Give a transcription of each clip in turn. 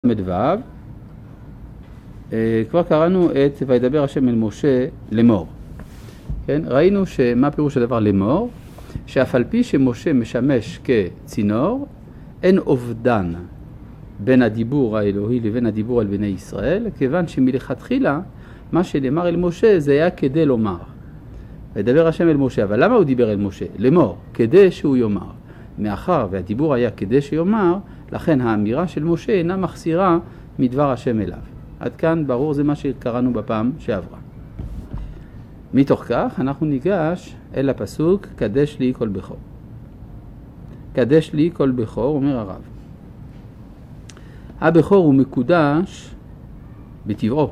מדוו, כבר קראנו את וידבר השם אל משה לאמור. כן? ראינו שמה פירוש הדבר לאמור? שאף על פי שמשה משמש כצינור, אין אובדן בין הדיבור האלוהי לבין הדיבור על בני ישראל, כיוון שמלכתחילה מה שנאמר אל משה זה היה כדי לומר. וידבר השם אל משה, אבל למה הוא דיבר אל משה? לאמור, כדי שהוא יאמר. מאחר והדיבור היה כדי שיאמר, לכן האמירה של משה אינה מחסירה מדבר השם אליו. עד כאן ברור, זה מה שקראנו בפעם שעברה. מתוך כך אנחנו ניגש אל הפסוק קדש לי כל בכור. קדש לי כל בכור, אומר הרב. הבכור הוא מקודש בטבעו.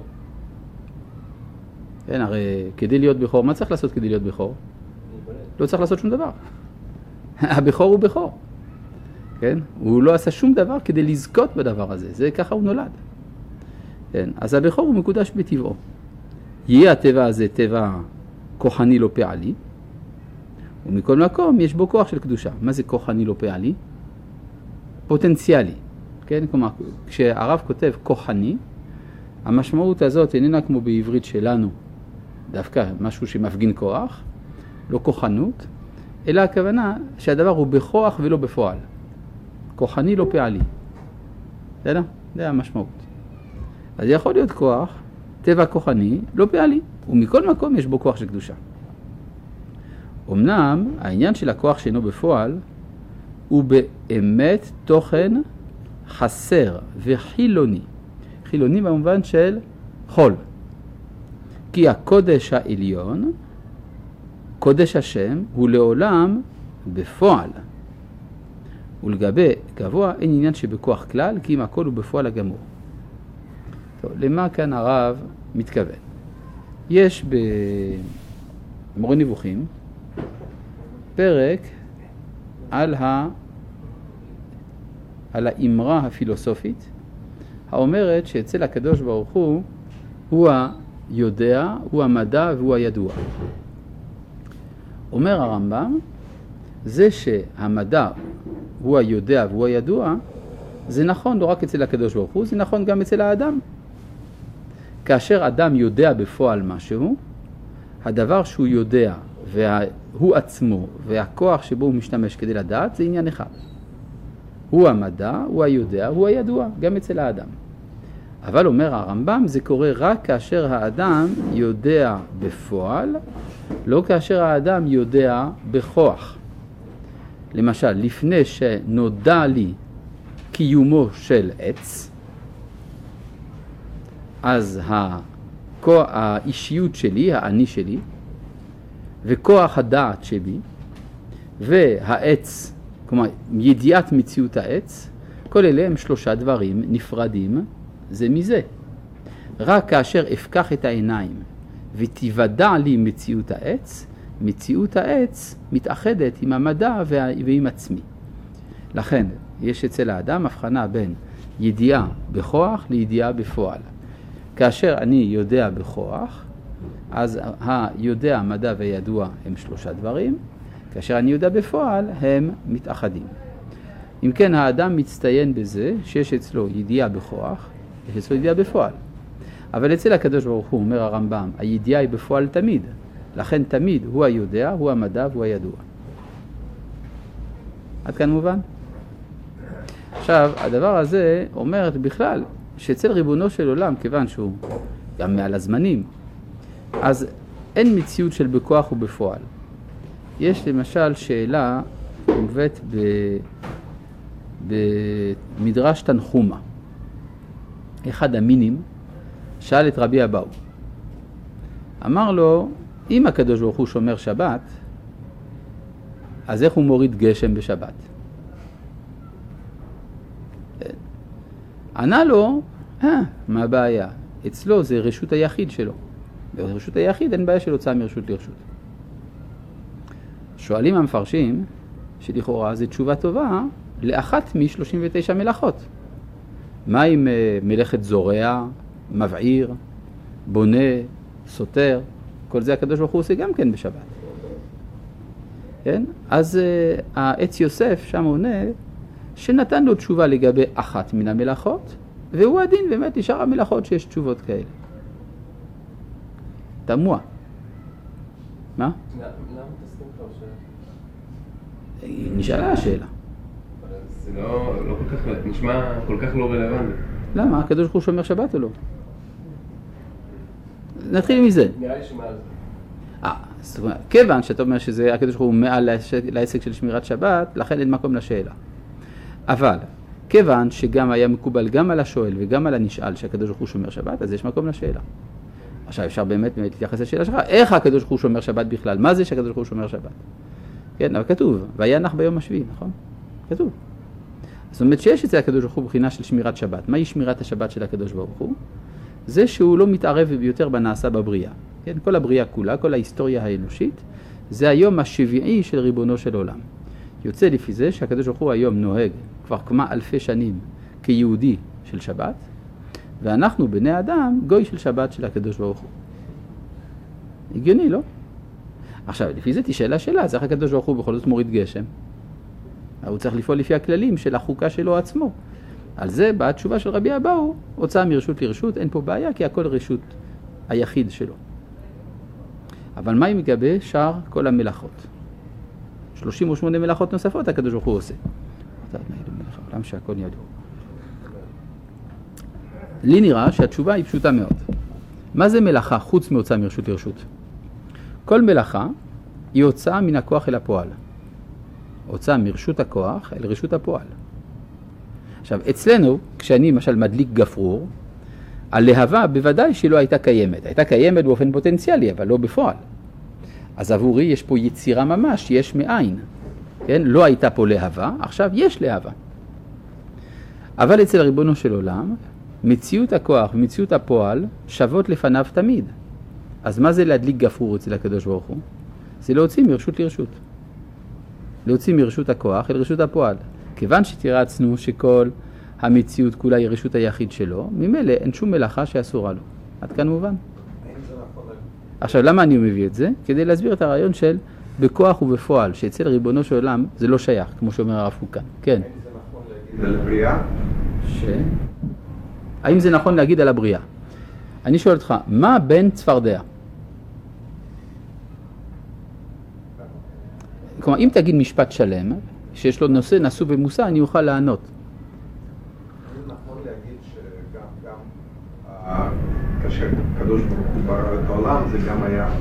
כן, הרי כדי להיות בכור, מה צריך לעשות כדי להיות בכור? לא צריך לעשות שום דבר. הבכור הוא בכור. כן? הוא לא עשה שום דבר כדי לזכות בדבר הזה. זה ככה הוא נולד. כן? אז הבכור הוא מקודש בטבעו. יהיה הטבע הזה טבע כוחני לא פעלי, ומכל מקום יש בו כוח של קדושה. מה זה כוחני לא פעלי? פוטנציאלי. כן? כלומר, כשהרב כותב כוחני, המשמעות הזאת איננה כמו בעברית שלנו, דווקא משהו שמפגין כוח, לא כוחנות, אלא הכוונה שהדבר הוא בכוח ולא בפועל. כוחני לא פעלי. בסדר? זה המשמעות. אז יכול להיות כוח, טבע כוחני, לא פעלי, ומכל מקום יש בו כוח של קדושה. אמנם העניין של הכוח שאינו בפועל הוא באמת תוכן חסר וחילוני. חילוני במובן של חול. כי הקודש העליון, קודש השם, הוא לעולם בפועל. ולגבי גבוה אין עניין שבכוח כלל, כי אם הכל הוא בפועל הגמור. טוב, למה כאן הרב מתכוון? יש במורה נבוכים פרק על האמרה הפילוסופית, האומרת שאצל הקדוש ברוך הוא היודע, הוא המדע והוא הידוע. אומר הרמב"ם, זה שהמדע הוא היודע והוא הידוע, זה נכון לא רק אצל הקדוש ברוך הוא, זה נכון גם אצל האדם. כאשר אדם יודע בפועל משהו, הדבר שהוא יודע והוא עצמו והכוח שבו הוא משתמש כדי לדעת זה עניין אחד. הוא המדע, הוא היודע, הוא הידוע, גם אצל האדם. אבל אומר הרמב"ם, זה קורה רק כאשר האדם יודע בפועל, לא כאשר האדם יודע בכוח. למשל, לפני שנודע לי קיומו של עץ, אז האישיות שלי, האני שלי, וכוח הדעת שלי, והעץ, כלומר, ידיעת מציאות העץ, כל אלה הם שלושה דברים נפרדים זה מזה. רק כאשר אפקח את העיניים ותיוודע לי מציאות העץ, מציאות העץ מתאחדת עם המדע ועם עצמי. לכן, יש אצל האדם הבחנה בין ידיעה בכוח לידיעה בפועל. כאשר אני יודע בכוח, אז היודע, המדע והידוע הם שלושה דברים. כאשר אני יודע בפועל, הם מתאחדים. אם כן, האדם מצטיין בזה שיש אצלו ידיעה בכוח, יש אצלו ידיעה בפועל. אבל אצל הקדוש ברוך הוא, אומר הרמב"ם, הידיעה היא בפועל תמיד. לכן תמיד הוא היודע, הוא המדע והוא הידוע. עד כאן מובן? עכשיו, הדבר הזה אומר בכלל שאצל ריבונו של עולם, כיוון שהוא גם מעל הזמנים, אז אין מציאות של בכוח ובפועל. יש למשל שאלה מובאת במדרש תנחומה. אחד המינים שאל את רבי אבאו. אמר לו, אם הקדוש ברוך הוא שומר שבת, אז איך הוא מוריד גשם בשבת? ענה לו, מה הבעיה? אצלו זה רשות היחיד שלו. ברשות היחיד אין בעיה של הוצאה מרשות לרשות. שואלים המפרשים שלכאורה זה תשובה טובה לאחת מ-39 מלאכות. מה עם מלאכת זורע, מבעיר, בונה, סותר? כל זה הקדוש ברוך הוא עושה גם כן בשבת. כן? אז העץ יוסף שם עונה שנתן לו תשובה לגבי אחת מן המלאכות, והוא הדין באמת לשאר המלאכות שיש תשובות כאלה. תמוה. מה? למה תסכים כבר היא נשאלה השאלה. זה לא כל כך, נשמע כל כך לא רלוונטי. למה? הקדוש ברוך הוא שומר שבת או לא? נתחיל מזה. נראה לי שמעל זה. זאת אומרת, כיוון שאתה אומר שזה הקדוש ברוך הוא מעל לעסק של שמירת שבת, לכן אין מקום לשאלה. אבל, כיוון שגם היה מקובל גם על השואל וגם על הנשאל שהקדוש ברוך הוא שומר שבת, אז יש מקום לשאלה. עכשיו אפשר באמת להתייחס לשאלה שלך, איך הקדוש ברוך הוא שומר שבת בכלל? מה זה שהקדוש ברוך הוא שומר שבת? כן, אבל כתוב, וינח ביום השביעי, נכון? כתוב. זאת אומרת שיש אצל הקדוש ברוך הוא בחינה של שמירת שבת. מהי שמירת השבת של הקדוש ברוך הוא? זה שהוא לא מתערב ביותר בנעשה בבריאה. כן, כל הבריאה כולה, כל ההיסטוריה האנושית, זה היום השביעי של ריבונו של עולם. יוצא לפי זה שהקדוש ברוך הוא היום נוהג כבר כמה אלפי שנים כיהודי של שבת, ואנחנו בני אדם גוי של שבת של הקדוש ברוך הוא. הגיוני, לא? עכשיו, לפי זה תשאל השאלה, אז איך הקדוש ברוך הוא בכל זאת מוריד גשם? הוא צריך לפעול לפי הכללים של החוקה שלו עצמו. על זה באה התשובה של רבי אבאו, הוצאה מרשות לרשות, אין פה בעיה, כי הכל רשות היחיד שלו. אבל מה אם לגבי שאר כל המלאכות? 38 מלאכות נוספות הקדוש ברוך הוא עושה. עולם שהכל ידעו. לי נראה שהתשובה היא פשוטה מאוד. מה זה מלאכה חוץ מהוצאה מרשות לרשות? כל מלאכה היא הוצאה מן הכוח אל הפועל. הוצאה מרשות הכוח אל רשות הפועל. עכשיו, אצלנו, כשאני למשל מדליק גפרור, הלהבה בוודאי שהיא לא הייתה קיימת. הייתה קיימת באופן פוטנציאלי, אבל לא בפועל. אז עבורי יש פה יצירה ממש, יש מאין. כן? לא הייתה פה להבה, עכשיו יש להבה. אבל אצל ריבונו של עולם, מציאות הכוח ומציאות הפועל שוות לפניו תמיד. אז מה זה להדליק גפרור אצל הקדוש ברוך הוא? זה להוציא מרשות לרשות. להוציא מרשות הכוח אל רשות הפועל. כיוון שתרצנו שכל המציאות כולה היא רשות היחיד שלו, ממילא אין שום מלאכה שאסורה לו. עד כאן מובן. עכשיו, למה אני מביא את זה? כדי להסביר את הרעיון של בכוח ובפועל, שאצל ריבונו של עולם זה לא שייך, כמו שאומר הרב קוק כאן. כן. האם זה נכון להגיד על הבריאה? האם זה נכון להגיד על הבריאה? אני שואל אותך, מה בין צפרדע? כלומר, אם תגיד משפט שלם, שיש לו נושא נשוא ומושא, אני אוכל לענות. האם נכון להגיד שגם כאשר הקדוש ברוך הוא ברא את העולם, זה גם היה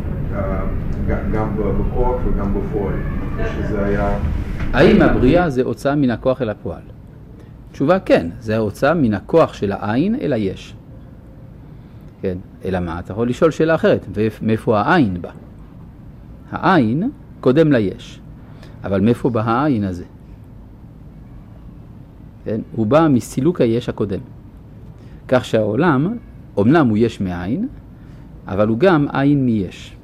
גם בכוח וגם בפועל, שזה היה... האם הבריאה זה הוצאה מן הכוח אל הפועל? תשובה כן, זה ההוצאה מן הכוח של העין אל היש. כן, אלא מה? אתה יכול לשאול שאלה אחרת, מאיפה העין בא? העין קודם ליש, אבל מאיפה בא העין הזה? כן, הוא בא מסילוק היש הקודם. כך שהעולם, אמנם הוא יש מעין, אבל הוא גם עין מיש.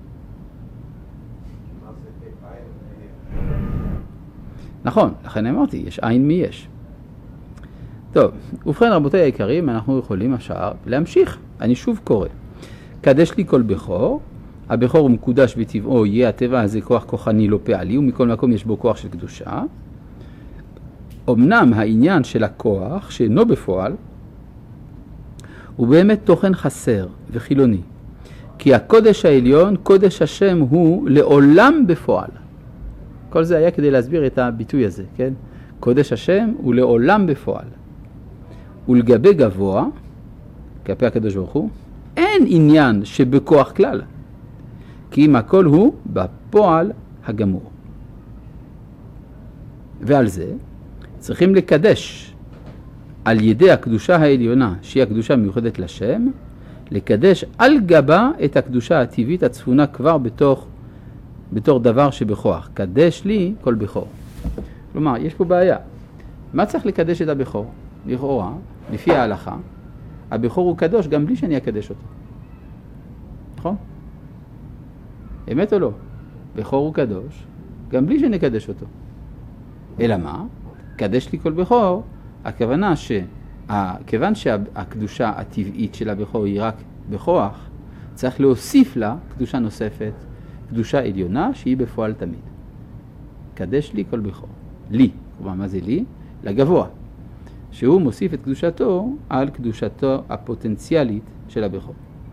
נכון, לכן אמרתי, יש עין מיש. טוב, ובכן רבותיי היקרים, אנחנו יכולים עכשיו להמשיך. אני שוב קורא. קדש לי כל בכור, הבכור הוא מקודש בטבעו, יהיה הטבע הזה כוח כוחני לא פעלי, ומכל מקום יש בו כוח של קדושה. אמנם העניין של הכוח, שאינו בפועל, הוא באמת תוכן חסר וחילוני. כי הקודש העליון, קודש השם הוא לעולם בפועל. כל זה היה כדי להסביר את הביטוי הזה, כן? קודש השם הוא לעולם בפועל. ולגבי גבוה, כלפי הקדוש ברוך הוא, אין עניין שבכוח כלל. כי אם הכל הוא בפועל הגמור. ועל זה צריכים לקדש על ידי הקדושה העליונה, שהיא הקדושה מיוחדת לשם, לקדש על גבה את הקדושה הטבעית הצפונה כבר בתור דבר שבכוח. קדש לי כל בכור. כלומר, יש פה בעיה. מה צריך לקדש את הבכור? לכאורה, לפי ההלכה, הבכור הוא קדוש גם בלי שאני אקדש אותו. נכון? אמת או לא? בכור הוא קדוש גם בלי שנקדש אותו. אלא מה? קדש לי כל בכור, הכוונה כיוון שהקדושה הטבעית של הבכור היא רק בכוח, צריך להוסיף לה קדושה נוספת, קדושה עליונה שהיא בפועל תמיד. קדש לי כל בכור. לי. כלומר, מה זה לי? לגבוה. שהוא מוסיף את קדושתו על קדושתו הפוטנציאלית של הבכור.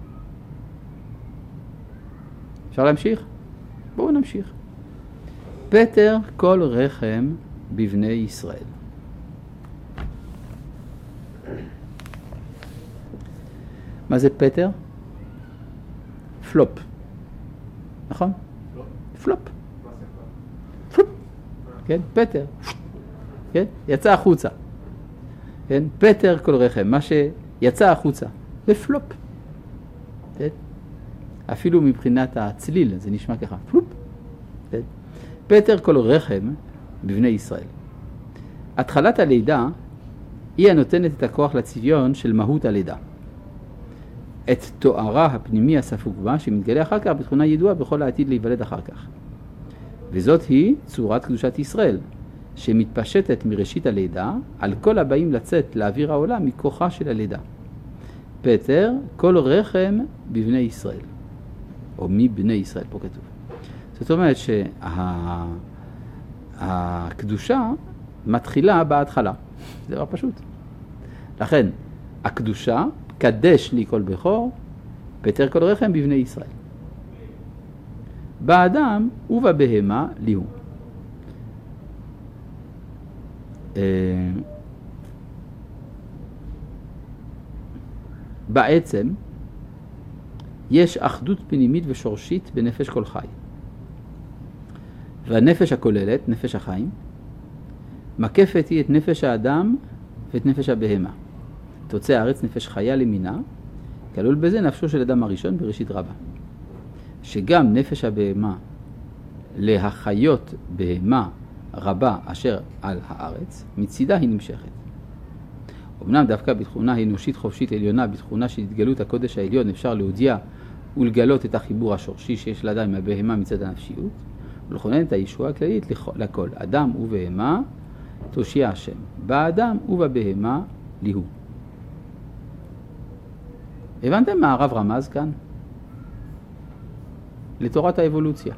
אפשר להמשיך? בואו נמשיך. פטר כל רחם בבני ישראל. מה זה פטר? פלופ. נכון? פלופ. פלופ. כן, פטר. כן, יצא החוצה. כן, פטר כל רחם, מה שיצא החוצה. זה פלופ. כן? אפילו מבחינת הצליל, זה נשמע ככה. פלופ. כן? פטר כל רחם בבני ישראל. התחלת הלידה היא הנותנת את הכוח לצביון של מהות הלידה. את תוארה הפנימי הספוג בה, שמתגלה אחר כך בתכונה ידועה בכל העתיד להיוולד אחר כך. וזאת היא צורת קדושת ישראל, שמתפשטת מראשית הלידה על כל הבאים לצאת לאוויר העולם מכוחה של הלידה. פטר כל רחם בבני ישראל, או מבני ישראל, פה כתוב. זאת אומרת שהקדושה מתחילה בהתחלה. זה דבר פשוט. לכן, הקדושה, קדש לי כל בכור, פטר כל רחם בבני ישראל. באדם ובבהמה לי הוא. בעצם יש אחדות פנימית ושורשית בנפש כל חי. והנפש הכוללת, נפש החיים, מקפת היא את נפש האדם ואת נפש הבהמה. תוצא הארץ נפש חיה למינה, כלול בזה נפשו של אדם הראשון בראשית רבה. שגם נפש הבהמה להחיות בהמה רבה אשר על הארץ, מצידה היא נמשכת. אמנם דווקא בתכונה אנושית חופשית עליונה, בתכונה של התגלות הקודש העליון, אפשר להודיע ולגלות את החיבור השורשי שיש לאדם עם הבהמה מצד הנפשיות, ולכונן את הישועה הכללית לכל. אדם ובהמה תושיע השם. באדם ובבהמה ליהו. הבנתם מה הרב רמז כאן? לתורת האבולוציה.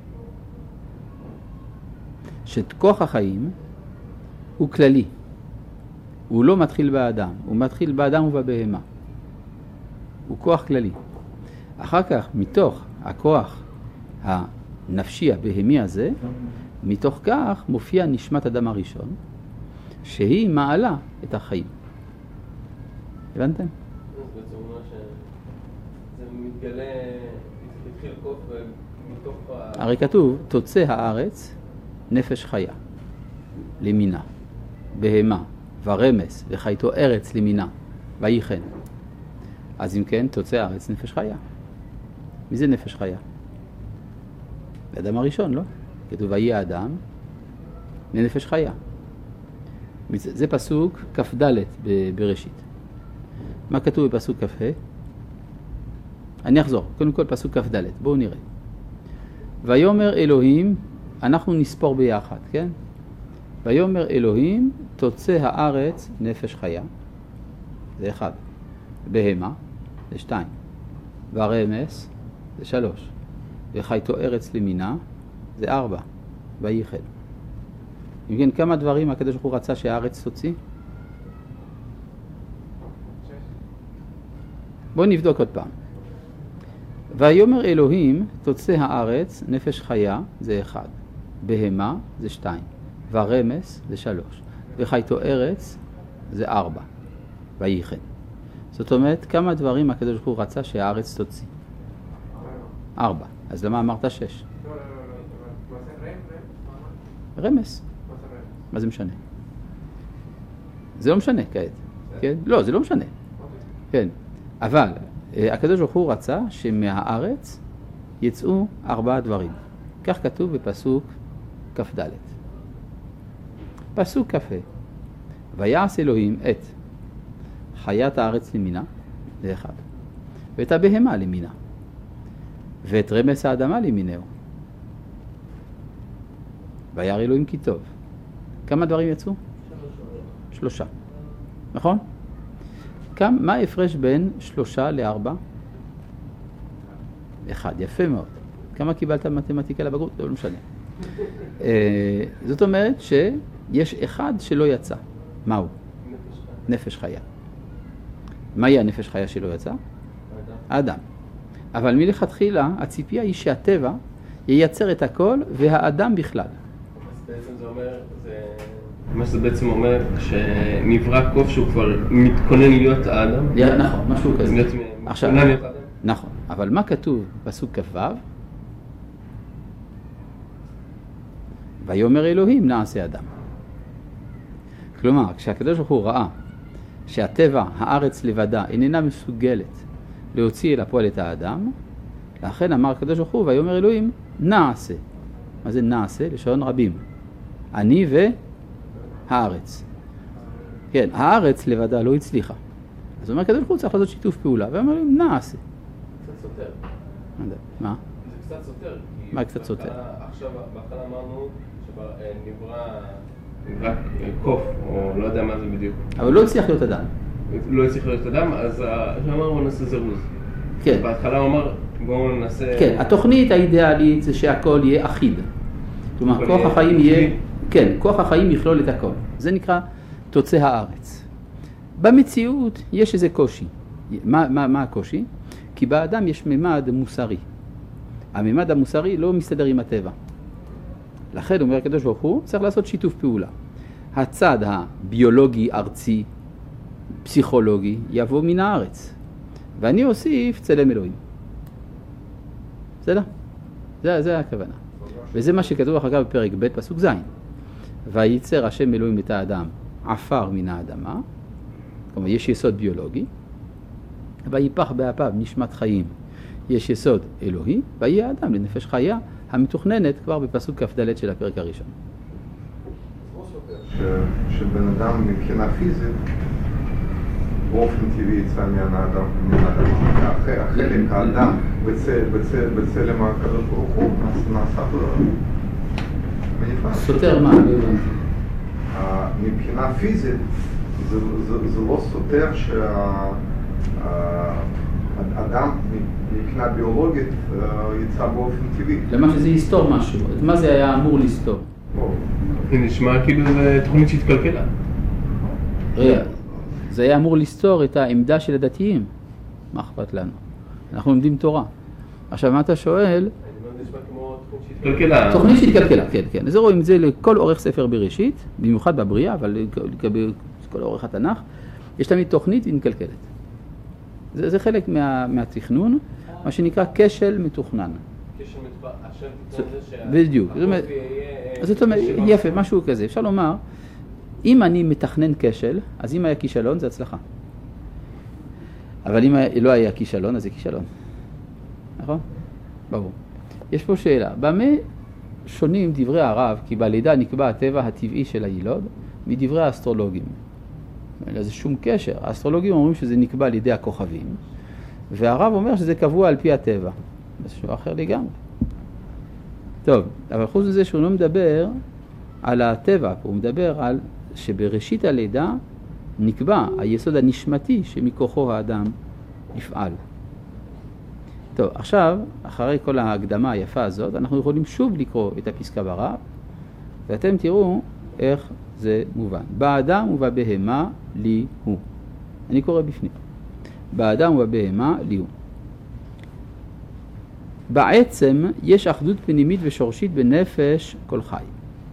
שכוח החיים הוא כללי. הוא לא מתחיל באדם, הוא מתחיל באדם ובבהמה. הוא כוח כללי. אחר כך, מתוך הכוח הנפשי הבהמי הזה, מתוך כך מופיע נשמת אדם הראשון, שהיא מעלה את החיים. הבנתם? זה אומר שזה מתגלה, התחיל קוף מתוך הרי כתוב, תוצא הארץ נפש חיה, למינה, בהמה, ורמס, וחייתו ארץ למינה, ויחן. אז אם כן, תוצא הארץ נפש חיה. מי זה נפש חיה? באדם הראשון, לא? כתוב, ויהי האדם לנפש חיה. זה פסוק כ"ד בראשית. מה כתוב בפסוק כ"ה? אני אחזור, קודם כל פסוק כ"ד, בואו נראה. ויאמר אלוהים, אנחנו נספור ביחד, כן? ויאמר אלוהים, תוצא הארץ נפש חיה, זה 1. בהמה, זה 2. ורמס, זה 3. וחייתו ארץ למינה, זה 4. ויחן. אם כן, כמה דברים הקדוש ברוך הוא רצה שהארץ תוציא? 6. בואו נבדוק עוד פעם. ויאמר אלוהים, תוצא הארץ נפש חיה, זה 1. בהמה, זה 2. ורמס, זה 3. וחייתו ארץ, זה 4. ויחן. זאת אומרת, כמה דברים הקדוש ברוך הוא רצה שהארץ תוציא? 4. אז למה אמרת 6? לא. רמס. מה זה משנה? זה לא משנה כעת. כן? לא, זה לא משנה. כן. אבל הקדוש ברוך הוא רצה שמהארץ יצאו 4 דברים. כך כתוב בפסוק כ"ד. פסוק כ"ה. ויעש אלוהים את חיית הארץ למינה, זה 1. ואת הבהמה למינה. ואת רמס האדמה למינהו. וירא אלוהים כי טוב. כמה דברים יצאו? 3. נכון? מה ההפרש בין 3 ל-4? 1. יפה מאוד. כמה קיבלת מתמטיקה לבגרות? לא משנה. זאת אומרת שיש אחד שלא יצא. מהו? נפש חיה. מהי הנפש חיה שלא יצא? האדם. אבל מלכתחילה הציפייה היא שהטבע ייצר את הכל והאדם בכלל. אז בעצם זה אומר, מה שזה בעצם אומר שנברא קוף שהוא כבר מתכונן להיות האדם? נכון, משהו כזה. עכשיו, נכון, אבל מה כתוב פסוק כ"ו? ויאמר אלוהים נעשה אדם. כלומר, כשהקדוש ברוך הוא ראה שהטבע, הארץ לבדה, איננה מסוגלת להוציא אל הפועל את האדם, לכן אמר הקדוש ברוך הוא ויאמר אלוהים נעשה. מה זה נעשה? לשון רבים. אני והארץ. כן, הארץ לבדה לא הצליחה. אז אומר הקדוש ברוך הוא צריך לעשות שיתוף פעולה, ואומר אלוהים נעשה. קצת סותר. מה? זה קצת סותר. מה קצת סותר? עכשיו, בהתחלה אמרנו שנברא קוף, או לא יודע מה זה בדיוק. אבל לא הצליח להיות אדם. לא הצליח להיות אדם, אז אמר בואו נעשה זירוז. כן. בהתחלה הוא אמר בואו נעשה... כן, התוכנית האידיאלית זה שהכל יהיה אחיד. כלומר, כוח החיים יהיה... כן, כוח החיים יכלול את הכל. זה נקרא תוצא הארץ. במציאות יש איזה קושי. מה הקושי? כי באדם יש ממד מוסרי. הממד המוסרי לא מסתדר עם הטבע. לכן, אומר הקדוש ברוך הוא, צריך לעשות שיתוף פעולה. הצד הביולוגי, ארצי, פסיכולוגי, יבוא מן הארץ. ואני אוסיף צלם אלוהים. בסדר? זה הכוונה. וזה מה שכתוב אחר כך בפרק ב' פסוק ז'. וייצר השם אלוהים את האדם עפר מן האדמה. כלומר, יש יסוד ביולוגי. ויפח באפיו נשמת חיים. יש יסוד אלוהי, ויהיה האדם לנפש חיה המתוכננת כבר בפסוק כ"ד של הפרק הראשון. שבן אדם מבחינה פיזית באופן טבעי יצא מהאדם, החלק האדם בצלם הקדוש ברוך הוא נעשה מנפרד. סותר מה? מבחינה פיזית זה לא סותר שהאדם מבחינה ביולוגית יצא באופן טבעי. למה שזה יסתור משהו? מה זה היה אמור לסתור? זה נשמע כאילו זה תוכנית שהתקלקלה. רגע, זה היה אמור לסתור את העמדה של הדתיים. מה אכפת לנו? אנחנו לומדים תורה. עכשיו, מה אתה שואל? זה נשמע כמו תוכנית שהתקלקלה. תוכנית שהתקלקלה, כן, כן. אז רואים את זה לכל אורך ספר בראשית, במיוחד בבריאה, אבל לכל אורך התנ"ך, יש תמיד תוכנית מתקלקלת. זה חלק מהתכנון, מה שנקרא כשל מתוכנן. כשל מתוכנן, השם תכנן זה בדיוק. זאת אומרת, יפה, משהו כזה. אפשר לומר, אם אני מתכנן כשל, אז אם היה כישלון, זה הצלחה. אבל אם לא היה כישלון, אז זה כישלון. נכון? ברור. יש פה שאלה. במה שונים דברי הרב, כי בלידה נקבע הטבע הטבעי של הילוד, מדברי האסטרולוגים? אין לזה שום קשר. האסטרולוגים אומרים שזה נקבע על ידי הכוכבים, והרב אומר שזה קבוע על פי הטבע. זה משהו אחר לגמרי. טוב, אבל חוץ מזה שהוא לא מדבר על הטבע, הוא מדבר על שבראשית הלידה נקבע היסוד הנשמתי שמכוחו האדם יפעל. טוב, עכשיו, אחרי כל ההקדמה היפה הזאת, אנחנו יכולים שוב לקרוא את הפסקה ברב, ואתם תראו איך זה מובן. באדם ובבהמה לי הוא. אני קורא בפנים. באדם ובבהמה לי הוא. בעצם יש אחדות פנימית ושורשית בנפש כל חי.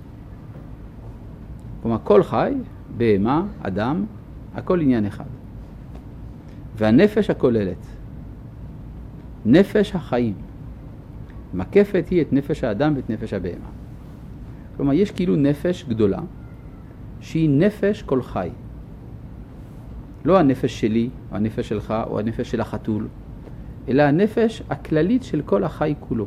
כלומר, כל חי, בהמה, אדם, הכל עניין אחד. והנפש הכוללת, נפש החיים, מקפת היא את נפש האדם ואת נפש הבהמה. כלומר, יש כאילו נפש גדולה, שהיא נפש כל חי. לא הנפש שלי, או הנפש שלך, או הנפש של החתול, אלא הנפש הכללית של כל החי כולו.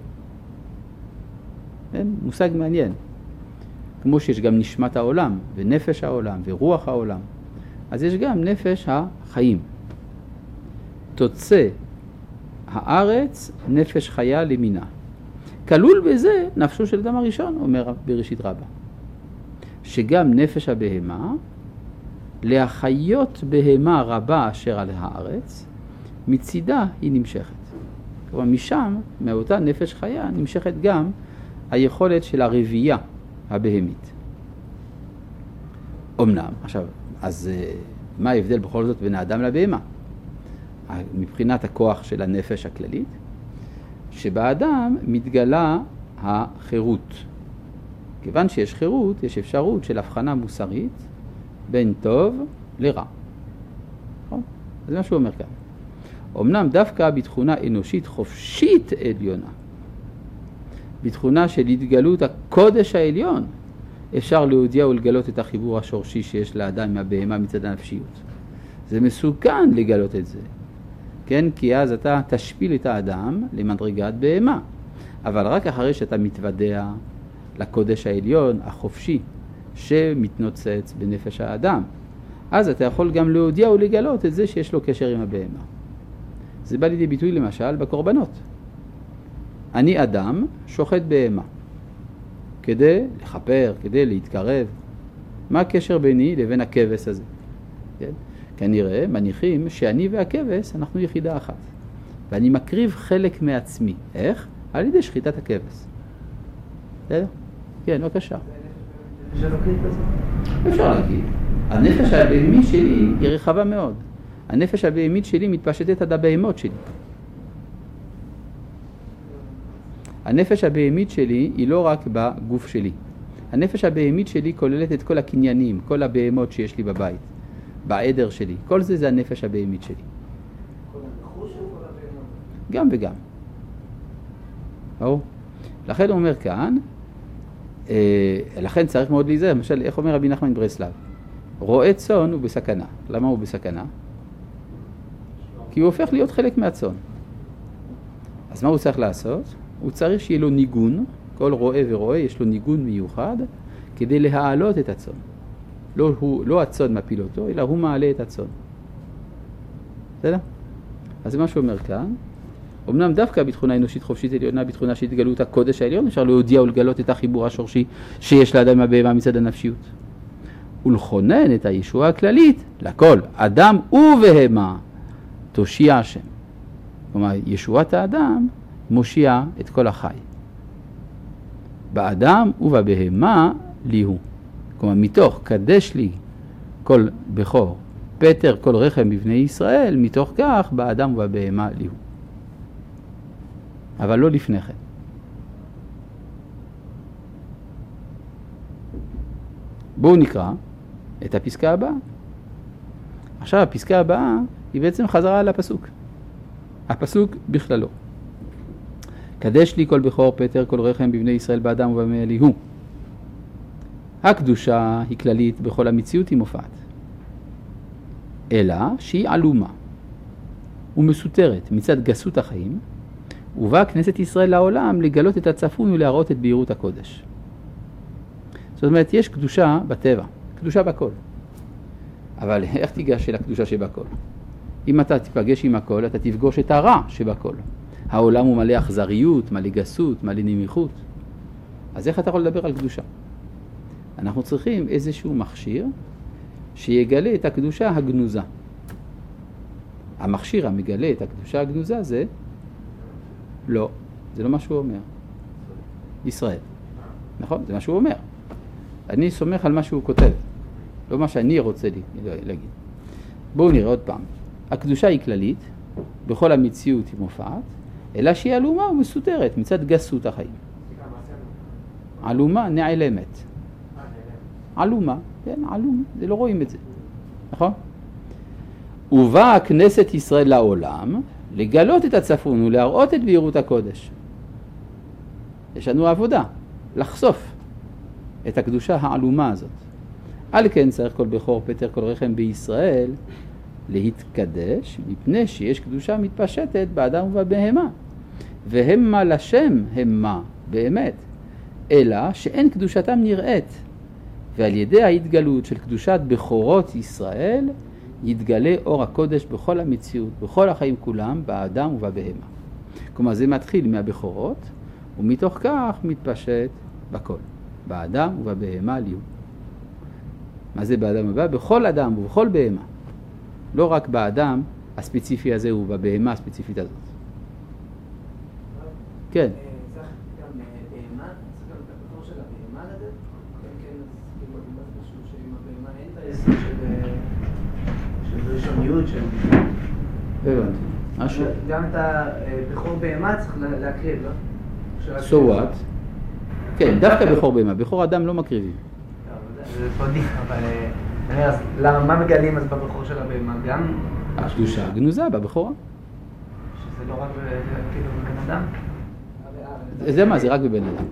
כן? מושג מעניין. כמו שיש גם נשמת העולם, ונפש העולם, ורוח העולם. אז יש גם נפש החיים. תוצא הארץ נפש חיה למינה. כלול בזה נפשו של אדם הראשון, אומר בראשית רבה. שגם נפש הבהמה, להחיות בהמה רבה אשר על הארץ, מצידה היא נמשכת. כלומר, משם, מאותה נפש חיה, נמשכת גם היכולת של הרבייה הבהמית. אמנם, עכשיו, אז מה ההבדל בכל זאת בין האדם לבהמה? מבחינת הכוח של הנפש הכללית, שבאדם מתגלה החירות. כיוון שיש חירות, יש אפשרות של הבחנה מוסרית בין טוב לרע. נכון? זה מה שהוא אומר כאן. אמנם דווקא בתכונה אנושית חופשית עליונה, בתכונה של התגלות הקודש העליון, אפשר להודיע ולגלות את החיבור השורשי שיש לאדם עם הבהמה מצד הנפשיות. זה מסוכן לגלות את זה, כן? כי אז אתה תשפיל את האדם למדרגת בהמה. אבל רק אחרי שאתה מתוודע לקודש העליון, החופשי, שמתנוצץ בנפש האדם, אז אתה יכול גם להודיע ולגלות את זה שיש לו קשר עם הבהמה. זה בא לידי ביטוי למשל בקורבנות. אני אדם שוחט בהמה, כדי לחפר, כדי להתקרב. מה הקשר ביני לבין הכבש הזה? כן? כנראה מניחים שאני והכבש אנחנו יחידה אחת. ואני מקריב חלק מעצמי. איך? על ידי שחיטת הכבש. בסדר? כן, בבקשה. אפשר להגיד. הנפש הבהמית שלי היא רחבה מאוד. הנפש הבהמית שלי מתפשטת עד הבהמות שלי. הנפש הבהמית שלי היא לא רק בגוף שלי. הנפש הבהמית שלי כוללת את כל הקניינים, כל הבהמות שיש לי בבית, בעדר שלי. כל זה הנפש הבהמית שלי. כל הנחוש או כל הבהמות? גם וגם. ברור? לכן הוא אומר כאן, לכן צריך מאוד להיזהר. למשל, איך אומר רבי נחמן ברסלב? רועה צאן הוא בסכנה. למה הוא בסכנה? כי הוא הופך להיות חלק מהצאן. אז מה הוא צריך לעשות? הוא צריך שיהיה לו ניגון, כל רועה ורועה יש לו ניגון מיוחד, כדי להעלות את הצאן. לא הצאן מפיל אותו, אלא הוא מעלה את הצאן. בסדר? אז זה מה שהוא אומר כאן. אמנם דווקא בתכונה אנושית חופשית עליונה, בתכונה שהתגלות הקודש העליון, אפשר להודיע ולגלות את החיבור השורשי שיש לאדם הבהמה מצד הנפשיות. ולכונן את הישועה הכללית לכל, אדם ובהמה, תושיע השם. כלומר, ישועת האדם מושיע את כל החי. באדם ובבהמה לי הוא. כלומר, מתוך קדש לי כל בכור, פטר כל רחם בבני ישראל, מתוך כך באדם ובבהמה לי הוא. אבל לא לפני כן. בואו נקרא את הפסקה הבאה. עכשיו הפסקה הבאה היא בעצם חזרה על הפסוק. הפסוק בכללו. קדש לי כל בכור פטר כל רחם בבני ישראל באדם ובבהמה לי הוא. הקדושה היא כללית בכל המציאות היא מופעת. אלא שהיא עלומה ומסותרת מצד גסות החיים, ובאה כנסת ישראל לעולם לגלות את הצפון ולהראות את בהירות הקודש. זאת אומרת, יש קדושה בטבע, קדושה בכל. אבל איך תיגש אל הקדושה שבכל? אם אתה תיפגש עם הכל, אתה תפגוש את הרע שבכל. העולם הוא מלא אכזריות, מלא גסות, מלא נמיכות. אז איך אתה יכול לדבר על קדושה? אנחנו צריכים איזשהו מכשיר שיגלה את הקדושה הגנוזה. המכשיר המגלה את הקדושה הגנוזה זה לא, זה לא מה שהוא אומר. ישראל. נכון? זה מה שהוא אומר. אני סומך על מה שהוא כותב, לא מה שאני רוצה להגיד. בואו נראה עוד פעם. הקדושה היא כללית, בכל המציאות היא מופעת, אלא שהיא עלומה ומסותרת מצד גסות החיים. עלומה נעלמת. עלומה, כן, עלום, זה לא רואים את זה. נכון? ובאה כנסת ישראל לעולם לגלות את הצפון ולהראות את בהירות הקודש. יש לנו עבודה, לחשוף את הקדושה העלומה הזאת. על כן צריך כל בכור פטר כל רחם בישראל להתקדש, מפני שיש קדושה מתפשטת באדם ובבהמה. והמה לשם המה באמת, אלא שאין קדושתם נראית. ועל ידי ההתגלות של קדושת בכורות ישראל, יתגלה אור הקודש בכל המציאות, בכל החיים כולם, באדם ובבהמה. כלומר, זה מתחיל מהבכורות, ומתוך כך מתפשט בכל. באדם ובבהמה ליהו. מה זה באדם ובבהמה? בכל אדם ובכל בהמה. לא רק באדם הספציפי הזה ובבהמה הספציפית הזאת. כן. צריך גם בהמה? צריך גם את הבכור של הבהמה לתת? כן, אז כאילו, אני לא חושב שעם הבהמה אין את היסוד של... היוד של... הבנתי. משהו. גם את הבכור בהמה צריך להקריב, לא? So what? כן, דווקא בכור בהמה. בכור אדם לא מקריבים. זה פודי, אבל... אז מה מגלים אז בבכור של הבהמה? גם... הקדושה גנוזה בבכורה. שזה לא רק כאילו בבן אדם? זה מה? זה רק בבן אדם.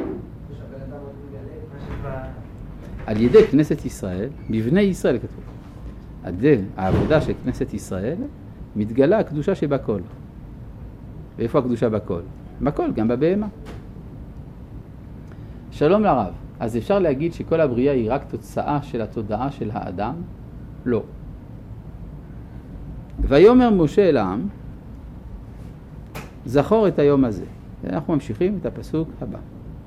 על ידי כנסת ישראל, מבני ישראל כתוב. על ידי העבודה של כנסת ישראל, מתגלה הקדושה שבכל. ואיפה הקדושה בכל? בכל, גם בבהמה. שלום לרב. אז אפשר להגיד שכל הבריאה היא רק תוצאה של התודעה של האדם? לא. ויאמר משה אל העם, זכור את היום הזה. אנחנו ממשיכים את הפסוק הבא.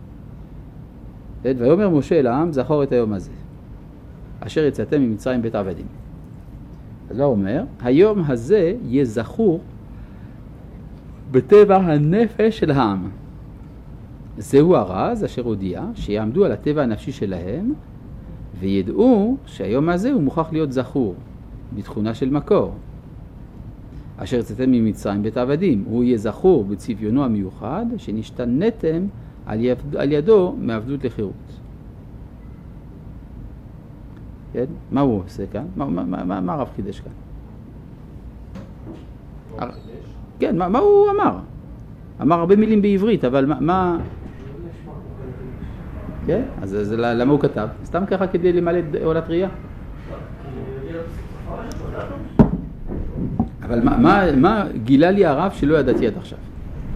ויאמר משה אל העם, זכור את היום הזה, אשר יצאתם ממצרים בית עבדים. אז הוא אומר, היום הזה יהיה זכור בטבע הנפש של העם. זהו הרז אשר הודיע שיעמדו על הטבע הנפשי שלהם, וידעו שהיום הזה הוא מוכרח להיות זכור, בתכונה של מקור. אשר יצאתם ממצרים בית עבדים, הוא יהיה זכור בצביונו המיוחד, שנשתנתם על ידו מעבדות לחירות. כן? מה הוא עושה כאן? מה הרב חידש כאן? כן, מה הוא אמר? אמר הרבה מילים בעברית, אבל מה... כן? אז למה הוא כתב? סתם ככה כדי למלא עולת ראייה? אבל מה גילה לי הרב שלא ידעתי עד עכשיו?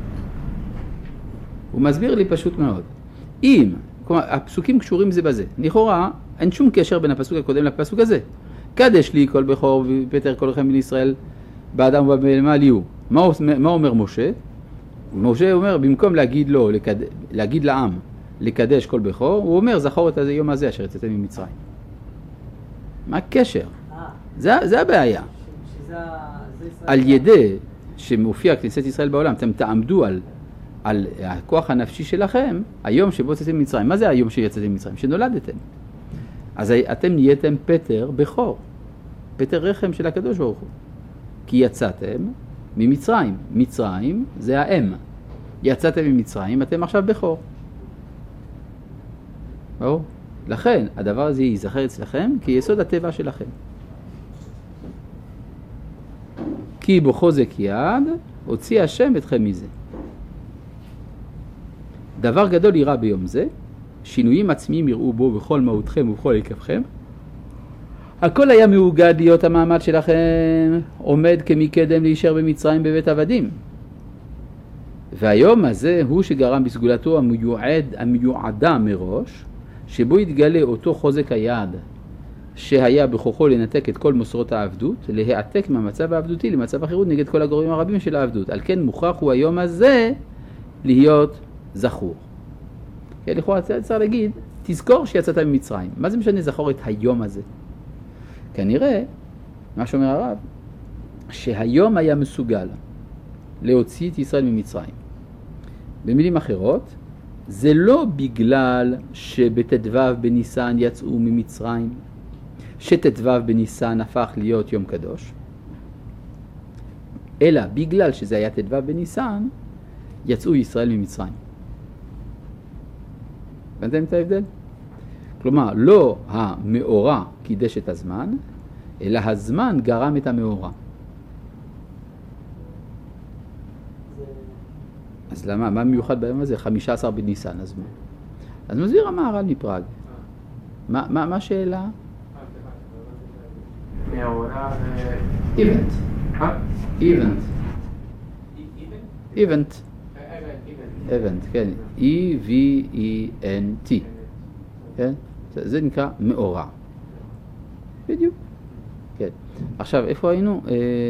הוא מסביר לי פשוט מאוד. אם, כלומר, הפסוקים קשורים זה בזה. לכאורה, אין שום קשר בין הפסוק הקודם לפסוק הזה. קדש לי כל בכור ופטר כל לכם בני ישראל, באדם ובבהמה ליהו. מה אומר משה? משה אומר, במקום להגיד לו, להגיד לעם, לקדש כל בכור, הוא אומר, זכור את היום הזה אשר יצאתם ממצרים. מה הקשר? זה הבעיה. על ידי שמופיע כנסת ישראל בעולם, אתם תעמדו על הכוח הנפשי שלכם, היום שבו יצאתם ממצרים. מה זה היום שיצאתם ממצרים? שנולדתם. אז אתם נהייתם פטר בכור, פטר רחם של הקדוש ברוך הוא. כי יצאתם ממצרים. מצרים זה האם. יצאתם ממצרים, אתם עכשיו בכור. ברור? לכן הדבר הזה ייזכר אצלכם כיסוד הטבע שלכם. כי בחוזק יד הוציא השם אתכם מזה. דבר גדול יראה ביום זה, שינויים עצמיים יראו בו בכל מהותכם ובכל היקפכם. הכל היה מאוגד להיות המעמד שלכם עומד כמקדם להישאר במצרים בבית עבדים. והיום הזה הוא שגרם בסגולתו המיועדה מראש, שבו יתגלה אותו חוזק היד שהיה בכוחו לנתק את כל מסורות העבדות, להעתק מהמצב העבדותי למצב החירות נגד כל הגורמים הרבים של העבדות. על כן מוכרח הוא היום הזה להיות זכור. לכאורה צריך להגיד, תזכור שיצאת ממצרים. מה זה משנה זכור את היום הזה? כנראה, מה שאומר הרב, שהיום היה מסוגל להוציא את ישראל ממצרים. במילים אחרות, זה לא בגלל שבט"ו בניסן יצאו ממצרים, שט"ו בניסן הפך להיות יום קדוש, אלא בגלל שזה היה ט"ו בניסן, יצאו ישראל ממצרים. הבנתם את ההבדל? כלומר, לא המאורע קידש את הזמן, אלא הזמן גרם את המאורע. אז למה? מה מיוחד ביום הזה? 15 בניסן, אז מה? אז מסביר המהר"ל מפראג. מה השאלה? מאורע איבנט. איבנט. איבנט. איבנט, כן. E-V-E-N-T. כן? זה נקרא מאורע. בדיוק. כן. עכשיו, איפה היינו?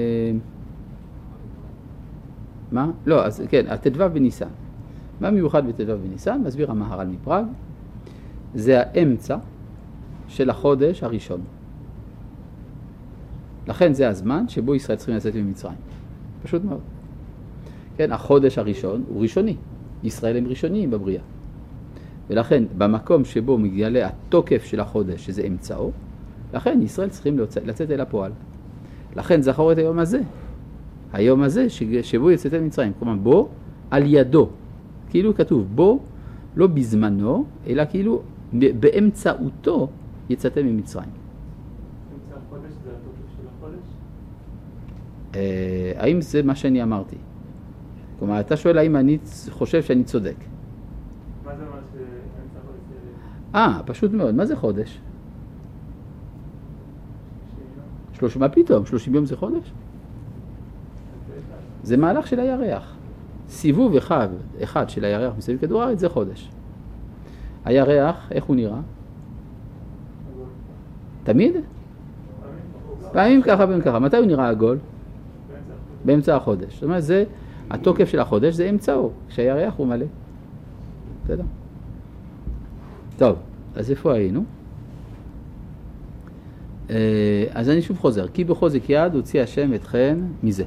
מה? לא, אז כן, הט"ו בניסן. מה מיוחד בט"ו בניסן? מסביר המהר"ל מפראג. זה האמצע של החודש הראשון. לכן זה הזמן שבו ישראל צריכים לצאת ממצרים. פשוט מאוד. כן, החודש הראשון הוא ראשוני. ישראל הם ראשוניים בבריאה. ולכן במקום שבו מגלה התוקף של החודש, שזה אמצעו, לכן ישראל צריכים לצאת אל הפועל. לכן זכור את היום הזה. היום הזה שבו יצאתם ממצרים. כלומר, בו על ידו. כאילו כתוב בו, לא בזמנו, אלא כאילו באמצעותו יצאתם ממצרים. אמצע החודש זה התוקף של החודש? האם זה מה שאני אמרתי? כלומר, אתה שואל האם אני חושב שאני צודק. מה זה אומר שאמצע החודש? פשוט מאוד. מה זה חודש? 30, מה פתאום? 30 יום זה חודש? זה מהלך של הירח. סיבוב אחד של הירח מסביב כדור הארץ זה חודש. הירח, איך הוא נראה? תמיד? פעמים ככה, פעמים ככה. מתי הוא נראה עגול? באמצע החודש. זאת אומרת, זה, התוקף של החודש זה אמצעו, כשהירח הוא מלא. בסדר? טוב, אז איפה היינו? אז אני שוב חוזר. כי בחוזק יד הוציא השם אתכם מזה.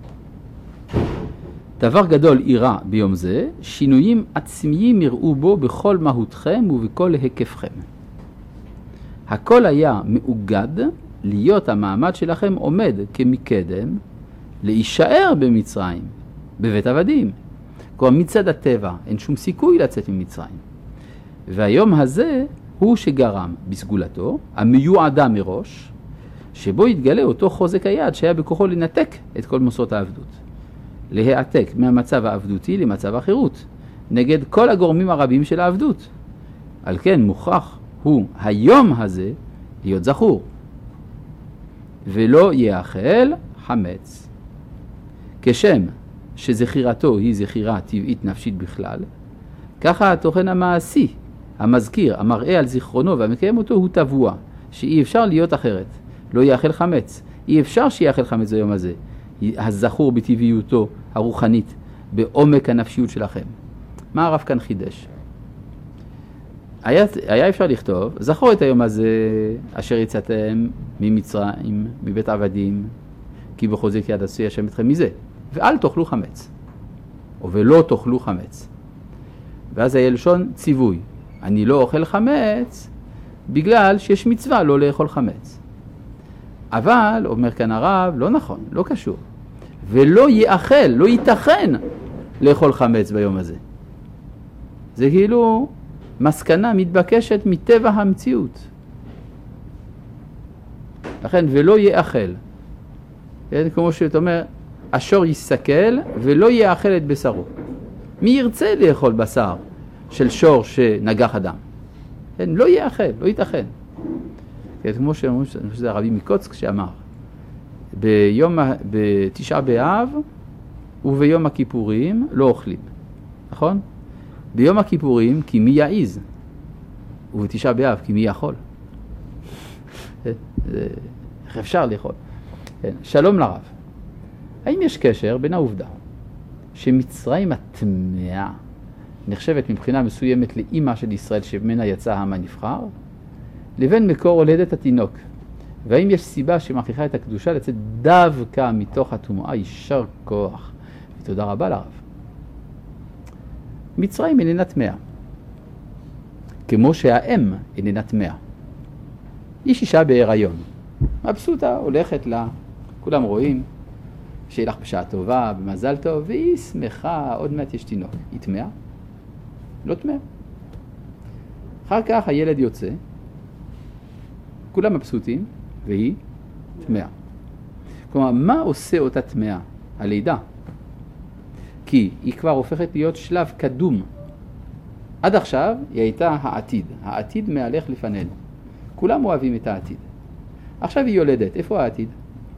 דבר גדול אירע ביום זה, שינויים עצמיים יראו בו בכל מהותכם ובכל היקפכם. הכל היה מאוגד להיות המעמד שלכם עומד כמקדם להישאר במצרים, בבית עבדים. כלומר מצד הטבע אין שום סיכוי לצאת ממצרים. והיום הזה הוא שגרם בסגולתו, המיועדה מראש, שבו יתגלה אותו חוזק היד שהיה בכוחו לנתק את כל מוסרות העבדות. להעתק מהמצב העבדותי למצב החירות, נגד כל הגורמים הרבים של העבדות. על כן מוכרח הוא היום הזה להיות זכור, ולא יאכל חמץ. כשם שזכירתו היא זכירה טבעית נפשית בכלל, ככה התוכן המעשי, המזכיר, המראה על זיכרונו והמקיים אותו הוא טבוע, שאי אפשר להיות אחרת. לא יאכל חמץ. אי אפשר שיאכל חמץ ביום הזה. הזכור בטבעיותו הרוחנית, בעומק הנפשיות שלכם. מה הרב כאן חידש? היה אפשר לכתוב, זכור את היום הזה אשר יצאתם ממצרים, מבית עבדים, כי בחוזק יד עשי השם אתכם מזה. ואל תאכלו חמץ. או ולא תאכלו חמץ. ואז היה לשון ציווי. אני לא אוכל חמץ בגלל שיש מצווה לא לאכול חמץ. אבל, אומר כאן הרב, לא נכון, לא קשור. ולא יאכל, לא ייתכן לאכול חמץ ביום הזה. זה כאילו מסקנה מתבקשת מטבע המציאות. לכן, ולא יאכל. כן, כמו שאתה אומר, השור יסתכל ולא יאכל את בשרו. מי ירצה לאכול בשר של שור שנגח אדם? כן, לא יאכל, לא ייתכן. כן, כמו שאומרים, שזה הרבי מקוצק שאמר, בתשעה באב וביום הכיפורים לא אוכלים, נכון? ביום הכיפורים כי מי יעיז, ובתשעה באב כי מי יכול. איך אפשר לאכול? כן, שלום לרב. האם יש קשר בין העובדה שמצרים הטמאה נחשבת מבחינה מסוימת לאמא של ישראל שממנה יצא העם הנבחר, לבין מקור הולדת התינוק? והאם יש סיבה שמכריחה את הקדושה לצאת דווקא מתוך הטומאה? יישר כוח. ותודה רבה לרב. מצרים איננה טמאה, כמו שהאם איננה טמאה. יש אישה בהיריון, מבסוטה, הולכת לה, כולם רואים, שיהיה לך בשעה טובה, במזל טוב, והיא שמחה, עוד מעט יש תינוק. היא טמאה? לא טמאה. אחר כך הילד יוצא, כולם מבסוטים, והיא טמאה. כלומר, מה עושה אותה טמאה? הלידה. כי היא כבר הופכת להיות שלב קדום. עד עכשיו היא הייתה העתיד. העתיד מהלך לפנינו. כולם אוהבים את העתיד. עכשיו היא יולדת. איפה העתיד?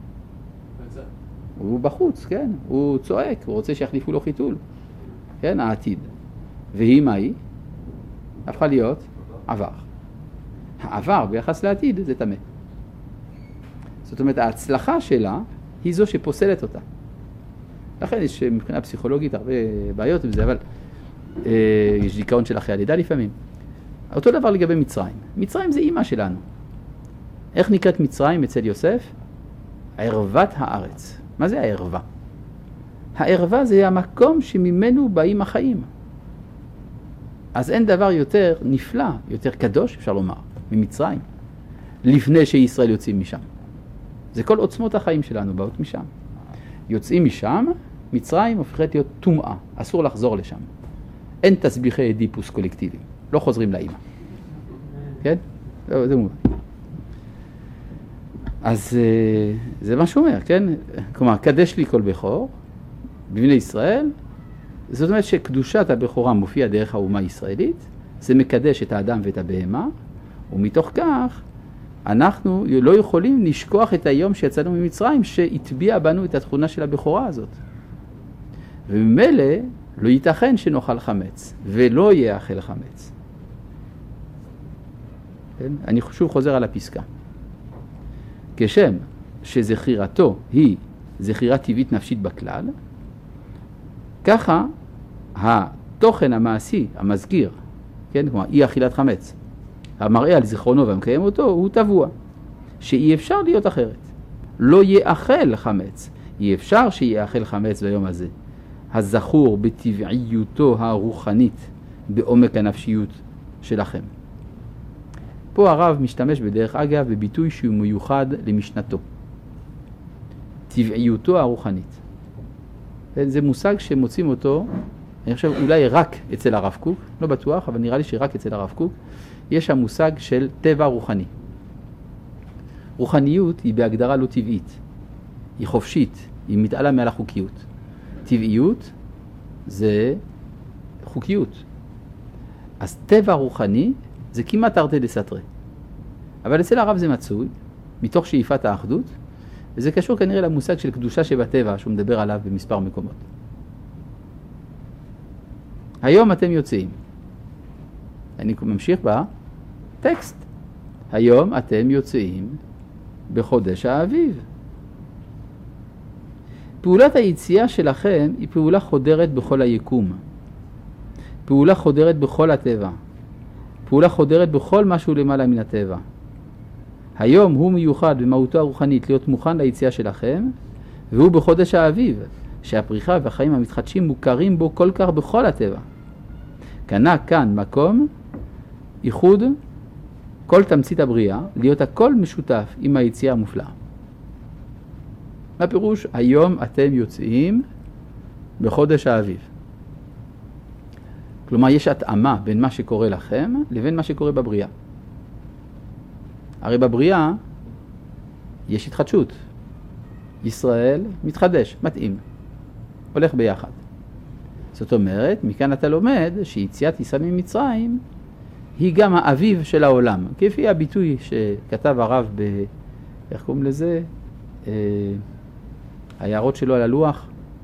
הוא בחוץ, כן? הוא צועק, הוא רוצה שיחליפו לו חיתול. כן, העתיד. והיא מה היא? הפכה להיות עבר. העבר ביחס לעתיד זה טמא. זאת אומרת, ההצלחה שלה היא זו שפוסלת אותה. לכן יש מבחינה פסיכולוגית הרבה בעיות עם זה, אבל יש דיכאון של אחרי הלידה לפעמים. אותו דבר לגבי מצרים. מצרים זה אימא שלנו. איך נקראת מצרים אצל יוסף? ערוות הארץ. מה זה הערווה? הערווה זה המקום שממנו באים החיים. אז אין דבר יותר נפלא, יותר קדוש, אפשר לומר, ממצרים, לפני שישראל יוצאים משם. זה כל עוצמות החיים שלנו באות משם. יוצאים משם, מצרים הופכת להיות טומאה, אסור לחזור לשם. אין תסביכי אדיפוס קולקטיביים, לא חוזרים לאמא. כן? זה מובן. אז זה מה שהוא אומר, כן? כלומר, קדש לי כל בכור, בבני ישראל, זאת אומרת שקדושת הבכורה מופיעה דרך האומה הישראלית, זה מקדש את האדם ואת הבהמה, ומתוך כך אנחנו לא יכולים לשכוח את היום שיצאנו ממצרים, שהטביע בנו את התכונה של הבכורה הזאת. וממילא לא ייתכן שנאכל חמץ, ולא יאכל חמץ. כן? אני שוב חוזר על הפסקה. כשם שזכירתו היא זכירה טבעית נפשית בכלל, ככה התוכן המעשי, המסגיר, כן? כלומר, אי אכילת חמץ, המראה על זיכרונו והמקיים אותו, הוא טבוע, שאי אפשר להיות אחרת. לא יאכל חמץ, אי אפשר שיאכל חמץ ביום הזה. הזכור בטבעיותו הרוחנית, בעומק הנפשיות שלכם. פה הרב משתמש בדרך אגב בביטוי שהוא מיוחד למשנתו. טבעיותו הרוחנית. זה מושג שמוצאים אותו, אני חושב אולי רק אצל הרב קוק, לא בטוח, אבל נראה לי שרק אצל הרב קוק, יש המושג של טבע רוחני. רוחניות היא בהגדרה לא טבעית, היא חופשית, היא מתעלה מעל החוקיות. טבעיות זה חוקיות. אז טבע רוחני זה כמעט ארטה דסתרי. אבל אצל הרב זה מצוי, מתוך שאיפת האחדות, וזה קשור כנראה למושג של קדושה שבטבע, שהוא מדבר עליו במספר מקומות. היום אתם יוצאים. אני ממשיך בטקסט. היום אתם יוצאים בחודש האביב. פעולת היציאה שלכם היא פעולה חודרת בכל היקום. פעולה חודרת בכל הטבע. פעולה חודרת בכל משהו למעלה מן הטבע. היום הוא מיוחד במהותו הרוחנית להיות מוכן ליציאה שלכם, והוא בחודש האביב, שהפריחה והחיים המתחדשים מוכרים בו כל כך בכל הטבע. קנה כאן מקום, ייחוד, כל תמצית הבריאה, להיות הכל משותף עם היציאה המופלאה. מה פירוש? היום אתם יוצאים בחודש האביב. כלומר, יש התאמה בין מה שקורה לכם לבין מה שקורה בבריאה. הרי בבריאה יש התחדשות. ישראל מתחדש, מתאים. הולך ביחד. זאת אומרת, מכאן אתה לומד שיציאת ישראל ממצרים היא גם האביב של העולם. כפי הביטוי שכתב הרב איך קוראים לזה? ההערות שלו על הלוח.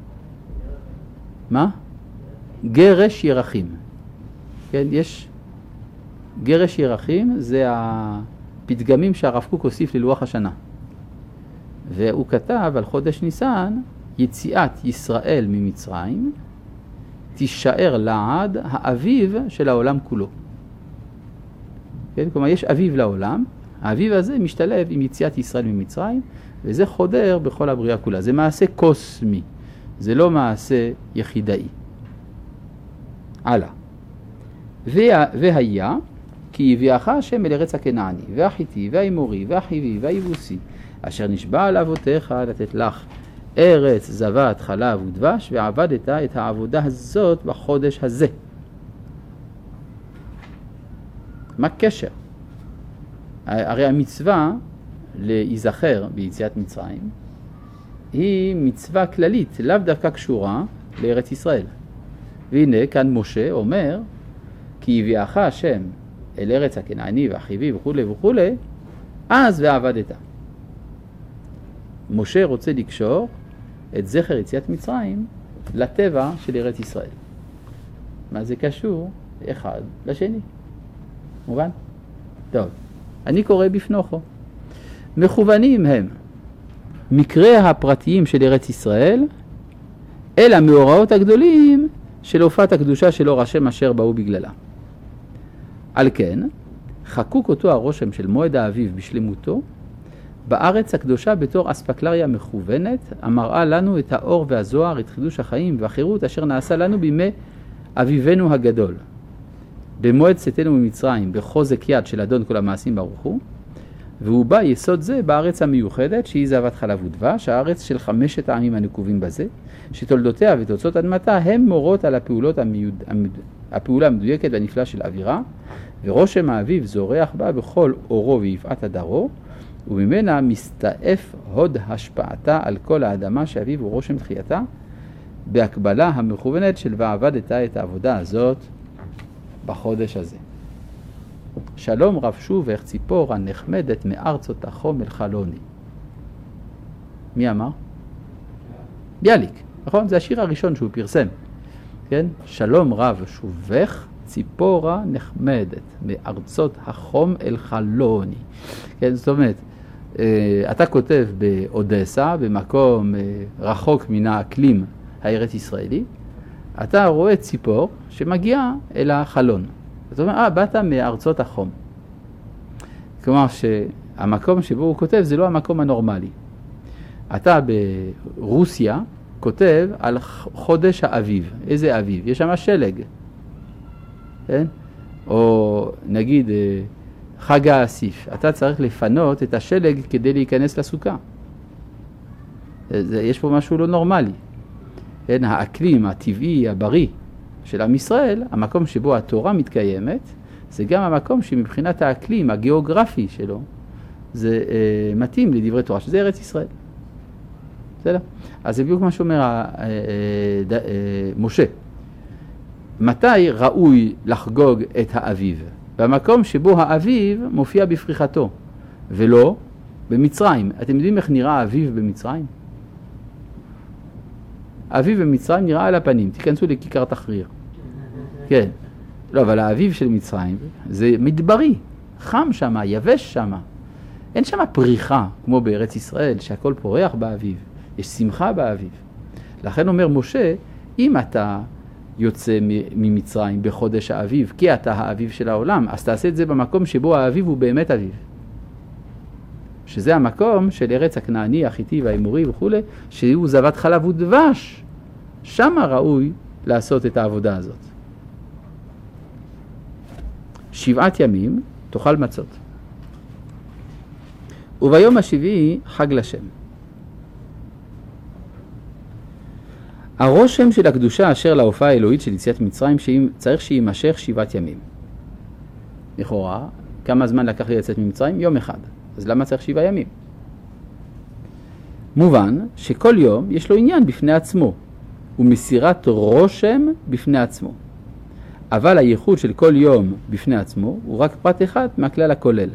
מה? גרש ירחים. כן, יש גרש ירחים, זה הפתגמים שהרב קוק הוסיף ללוח השנה. והוא כתב על חודש ניסן, יציאת ישראל ממצרים תישאר לעד האביב של העולם כולו. כן, כלומר יש אביב לעולם, האביב הזה משתלב עם יציאת ישראל ממצרים, וזה חודר בכל הבריאה כולה. זה מעשה קוסמי, זה לא מעשה יחידאי. הלאה. והיה, כי הביאך השם אל ארץ הכנעני, והחיתי, והאמורי, והחיבי, והיבוסי, אשר נשבע על אבותיך לתת לך ארץ זבת חלב ודבש, ועבדת את העבודה הזאת בחודש הזה. מה קשר? הרי המצווה להיזכר ביציאת מצרים היא מצווה כללית, לאו דווקא קשורה לארץ ישראל. והנה כאן משה אומר, כי הביאך השם אל ארץ הכנעני והחיבי וכו' וכו', אז ועבדת. משה רוצה לקשור את זכר יציאת מצרים לטבע של ארץ ישראל. מה זה קשור? אחד לשני. מובן? טוב, אני קורא בפנוכו. מכוונים הם מקרי הפרטיים של ארץ ישראל אל המאורעות הגדולים של הופעת הקדושה של אור השם אשר באו בגללה. על כן, חקוק אותו הרושם של מועד האביב בשלמותו, בארץ הקדושה בתור אספקלריה מכוונת, המראה לנו את האור והזוהר, את חידוש החיים והחירות אשר נעשה לנו בימי אביבנו הגדול. במועד צאתנו ממצרים, בחוזק יד של אדון כל המעשים ברוך הוא, והוא בא יסוד זה בארץ המיוחדת שהיא זבת חלב ודבש, הארץ של 5 העמים הנקובים בזה, שתולדותיה ותוצאות אדמתה הם מורות על הפעולה המדויקת והנפלאה של אווירה, ורושם האביב זורח בה בכל אורו ויפעת הדרו, וממנה מסתעף הוד השפעתה על כל האדמה שאביב הוא רושם תחייתה, בהקבלה המכוונת של ועבדת את העבודה הזאת בחודש הזה. שלום רב שובך ציפורה נחמדת מארצות החום אל חלוני. מי אמר? ביאליק, נכון? זה השיר הראשון שהוא פרסם. כן? שלום רב שובך ציפורה נחמדת מארצות החום אל חלוני. כן, זאת אומרת, אתה כותב באודסה, במקום רחוק מן האקלים הארץ ישראלי, אתה רואה ציפור שמגיעה אל החלון. זאת אומרת, באת מארצות החום. כלומר שהמקום שבו הוא כותב זה לא המקום הנורמלי. אתה ברוסיה כותב על חודש האביב. איזה אביב? יש שם שלג. כן? או נגיד חג האסיף. אתה צריך לפנות את השלג כדי להיכנס לסוכה. יש פה משהו לא נורמלי. כן? האקלים הטבעי, הבריא של עם ישראל, המקום שבו התורה מתקיימת, זה גם המקום שמבחינת האקלים הגיאוגרפי שלו, זה מתאים לדברי תורה, שזה ארץ ישראל. בסדר? אז זה בדיוק מה שאומר משה. מתי ראוי לחגוג את האביב? במקום שבו האביב מופיע בפריחתו, ולא במצרים. אתם יודעים איך נראה האביב במצרים? האביב במצרים נראה על הפנים, תיכנסו לכיכר תחריר. כן. לא, אבל האביב של מצרים זה מדברי, חם שם, יבש שם. אין שם פריחה כמו בארץ ישראל, שהכל פורח באביב, יש שמחה באביב. לכן אומר משה, אם אתה יוצא ממצרים בחודש האביב, כי אתה האביב של העולם, אז תעשה את זה במקום שבו האביב הוא באמת אביב. שזה המקום של ארץ הכנעני, החיטי והאמורי וכו', שהוא זבת חלב ודבש. שם ראוי לעשות את העבודה הזאת. 7 ימים תאכל מצות. וביום השביעי חג לשם. הרושם של הקדושה אשר להופעה האלוהית של יציאת מצרים צריך שימשך 7 ימים. לכאורה, כמה זמן לקח לי לצאת ממצרים? יום אחד. אז למה צריך 7 ימים? מובן שכל יום יש לו עניין בפני עצמו, ומסירת רושם בפני עצמו. אבל הייחוד של כל יום בפני עצמו הוא רק פרט אחד מהכלל הכולל.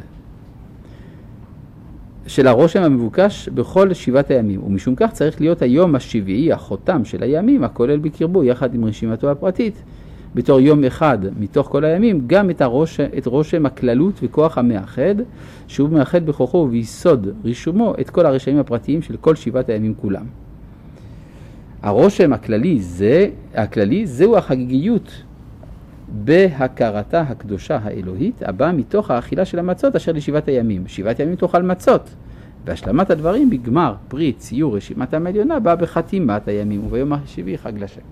של הרושם המבוקש בכל 7 הימים, ומשום כך צריך להיות היום השביעי, החותם של הימים, הכולל בקרבו יחד עם רשימתו הפרטית, בתור יום אחד מתוך כל הימים, גם את רושם הכללות וכוח המאחד, שהוא מאחד בכוחו וביסוד רישומו את כל הרשמים הפרטיים של כל 7 הימים כולם. הרושם הכללי זהו החגיגיות בהכרתה הקדושה האלוהית, הבאה מתוך האכילה של המצות אשר ל7 הימים. 7 ימים תאכל מצות, והשלמת הדברים בגמר פרי ציור רשימתם העליונה באה בחתימת הימים, וביום השביעי חג לשם.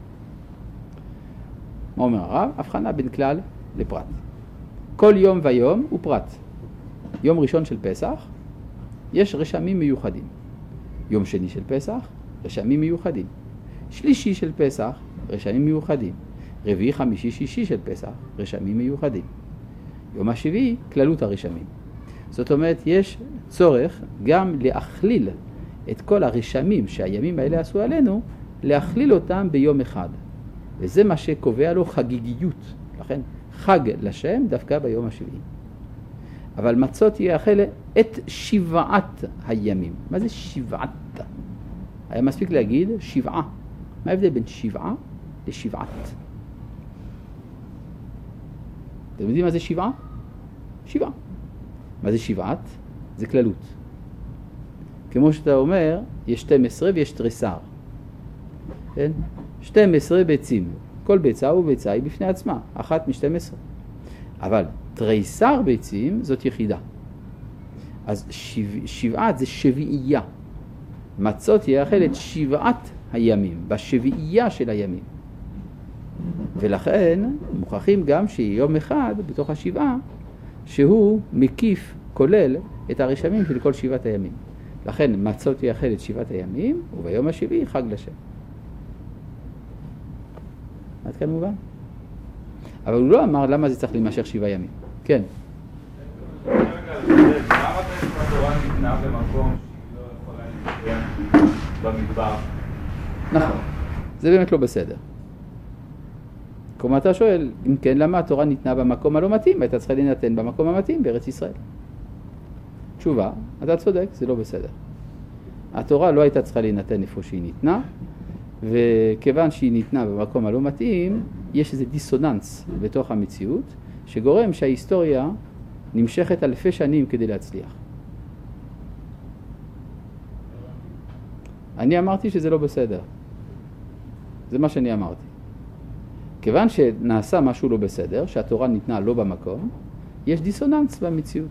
מה אומר הרב? הבחנה בין כלל לפרט. כל יום ויום הוא פרט. יום ראשון של פסח יש רשמים מיוחדים. יום שני של פסח, רשמים מיוחדים. שלישי של פסח, רשמים מיוחדים. רביעי, חמישי, שישי של פסח, רשמים מיוחדים. יום השביעי, כללות הרשמים. זאת אומרת, יש צורך גם להכליל את כל הרשמים שהימים האלה עשו עלינו, להכליל אותם ביום אחד. וזה מה שקובע לו חגיגיות. לכן, חג לשם דווקא ביום השביעי. אבל מצות יאכל את 7 הימים. מה זה 7? היה מספיק להגיד 7. מה ההבדל בין 7 ל7? אתם יודעים מה זה 7? 7. מה זה 7? זה כללות. כמו שאתה אומר, יש 12 ויש תריסר. כן? 12 ביצים. כל ביצה וביצה היא בפני עצמה, 1 מ-12. אבל תריסר ביצים זאת יחידה. אז 7 זה שביעייה. מצות יאכל את 7 הימים, בשביעייה של הימים. ולכן מוכרחים גם שיום אחד בתוך 7 שהוא מקיף, כולל את הרשמים של כל 7 הימים. לכן מצות יאכל את 7 הימים, וביום השביעי חג לשם. עד כאן מובן? אבל הוא לא אמר למה זה צריך להימשך 7 ימים. כן. למה בעצם התורה ניתנה במקום שהיא לא יכולה להתקיים במדבר? נכון, זה באמת לא בסדר. כלומר אתה שואל, אם כן, למה התורה ניתנה במקום הלא מתאים, והייתה צריכה להינתן במקום המתאים בארץ ישראל? תשובה, אתה צודק, זה לא בסדר. התורה לא הייתה צריכה להינתן איפה שהיא ניתנה, וכיוון שהיא ניתנה במקום הלא מתאים, יש איזה דיסוננס בתוך המציאות, שגורם שההיסטוריה נמשכת אלפי שנים כדי להצליח. אני אמרתי שזה לא בסדר. זה מה שאני אמרתי. כיוון שנעשה משהו לא בסדר, שהתורה ניתנה לא במקום, יש דיסוננס במציאות.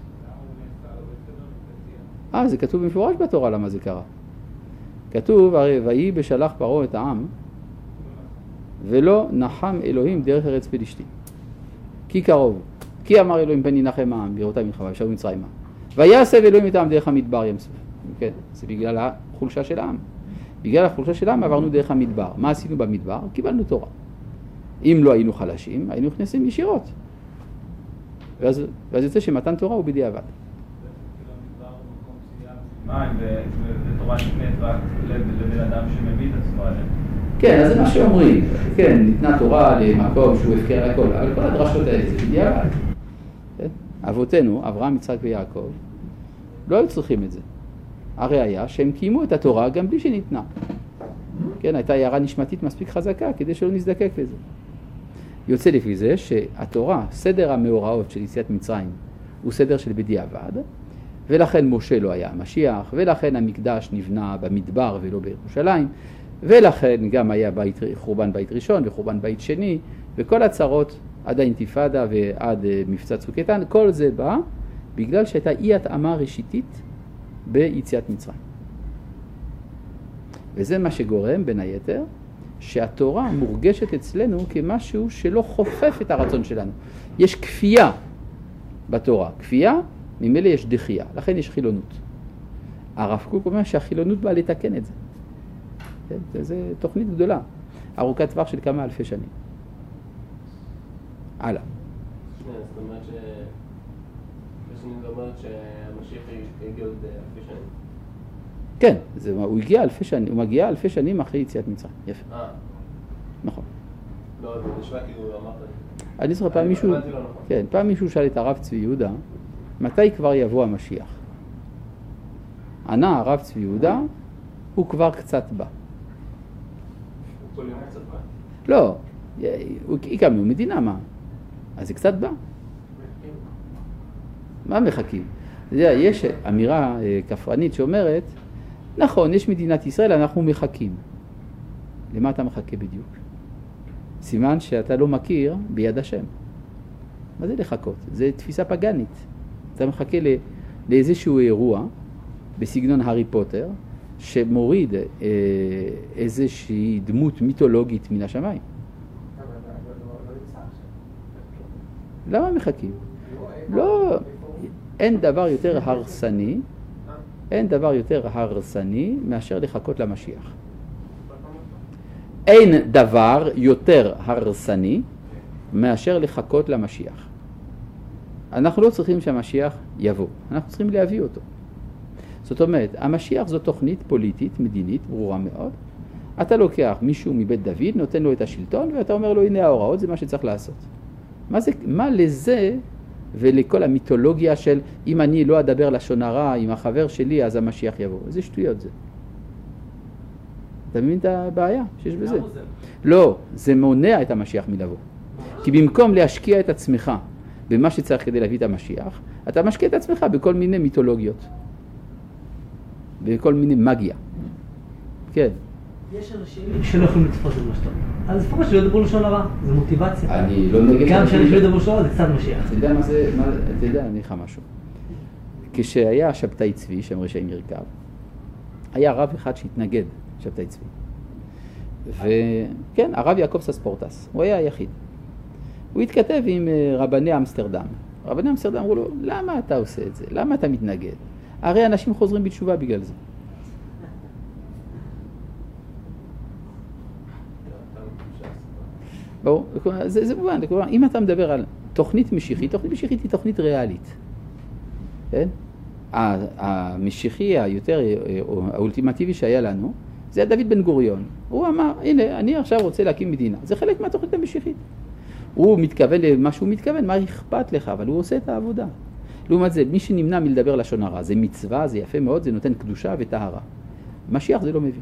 זה כתוב במפורש בתורה למה זה קרה. כתוב, הרי ויהי בשלח פרעה את העם, ולא נחם אלוהים דרך ארץ פלישתים. כי קרוב, כי אמר אלוהים פן ינחם העם, בראותי מלחמה, ושבו מצרימה. ויעשה אלוהים את העם דרך המדבר ים סוף. כן, זה בגלל החולשה של העם. בגלל החולשה של העם עברנו דרך המדבר. מה עשינו במדבר? קיבלנו תורה. אם לא היינו חלשים, היינו נכנסים ישירות. ואז יוצא שמתן תורה הוא בדיעבד. ותורה נקנית רק לבן אדם שמביא את עצמו עליהם. כן, אז זה מה שאומרים. כן, ניתנה תורה למקום שהוא הפקר הכל, אבל כל הדרשות האלה זה בדיעבד. אבותינו, אברהם, יצחק ויעקב, לא היו צריכים את זה. הראיה שהם קיימו את התורה גם בלי שניתנה. כן, הייתה הערה נשמתית מספיק חזקה כדי שלא נזדקק לזה. יוצא לפי זה שהתורה, סדר המאורעות של יציאת מצרים, הוא סדר של בדיעבד, ולכן משה לא היה המשיח, ולכן המקדש נבנה במדבר ולא בירושלים, ולכן גם היה חורבן בית ראשון וחורבן בית שני, וכל הצרות עד האינתיפאדה ועד מבצע צוק איתן, כל זה בא בגלל שהייתה אי התאמה ראשיתית ביציאת מצרים. וזה מה שגורם בין היתר שהתורה מורגשת אצלנו כמשהו שלא חופף את הרצון שלנו. יש כפייה בתורה. כפייה, ממילא יש דחייה, לכן יש חילונות. הרב קוק אומר שהחילונות באה לתקן את זה. זה תוכנית גדולה, ארוכת טווח של כמה אלפי שנים. הלאה. זאת אומרת שהמשיח הגיע עוד אלפי שנים. כן, הוא הגיע אלפי שנים, הוא מגיע אלפי שנים אחרי יציאת מצרים. יפה. נכון. לא, זה נשמע כאילו אמרת. אני זוכר פעם מישהו, כן, פעם מישהו שאל את הרב צבי יהודה, מתי כבר יבוא המשיח? ענה הרב צבי יהודה, הוא כבר קצת בא. הוא כל יום קצת בא? לא, הקמנו מדינה, מה? אז זה קצת בא. מה מחכים? יש אמירה כפרנית שאומרת, נכון, יש מדינת ישראל, אנחנו מחכים. למה אתה מחכה בדיוק? סימן שאתה לא מכיר ביד השם. מה זה לחכות? זה תפיסה פגנית. אתה מחכה לאיזשהו אירוע בסגנון הארי פוטר, שמוריד איזושהי דמות מיתולוגית מן השמיים. למה מחכים? לא, אין דבר יותר הרסני, אין דבר יותר הרסני מאשר לחכות למשיח. אין דבר יותר הרסני מאשר לחכות למשיח. אנחנו לא צריכים שהמשיח יבוא, אנחנו צריכים להביא אותו. זאת אומרת, המשיח זו תוכנית פוליטית, מדינית, ברורה מאוד. אתה לוקח מישהו מבית דוד, נותן לו את השלטון, ואתה אומר לו, הנה ההוראות, זה מה שצריך לעשות. מה לזה ולכל המיתולוגיה של אם אני לא אדבר לשון הרע עם החבר שלי, אז המשיח יבוא? איזה שטויות זה. אתה מבין את הבעיה שיש בזה? לא, זה מונע את המשיח מלבוא. כי במקום להשקיע את עצמך במה שצריך כדי להביא את המשיח, אתה משקיע את עצמך בכל מיני מיתולוגיות. בכל מיני מגיה. כן. יש אנשים שלא יכולים לתפוס את מה שאתה אומר. אז לפחות שלא ידברו לשון הרע, זה מוטיבציה. אני לא נגד... גם שאני שלא ידברו לשון הרע, זה קצת משיח. אתה יודע מה זה, אתה יודע, אני לך משהו. כשהיה שבתאי צבי, שם רשעים ירכב, היה רב אחד שהתנגד, שבתאי צבי. וכן, הרב יעקב סספורטס, הוא היה היחיד. הוא התכתב עם רבני אמסטרדם, רבני אמסטרדם אמרו לו, למה אתה עושה את זה? למה אתה מתנגד? הרי אנשים חוזרים בתשובה בגלל זה. ברור, זה מובן, אם אתה מדבר על תוכנית משיחית היא תוכנית ריאלית. כן? המשיחי היותר, האולטימטיבי שהיה לנו, זה היה דוד בן גוריון. הוא אמר, הנה, אני עכשיו רוצה להקים מדינה. זה חלק מהתוכנית המשיחית. הוא מתכוון למה שהוא מתכוון, מה אכפת לך, אבל הוא עושה את העבודה. לעומת זה, מי שנמנע מלדבר לשון הרע, זה מצווה, זה יפה מאוד, זה נותן קדושה וטהרה. משיח זה לא מבין.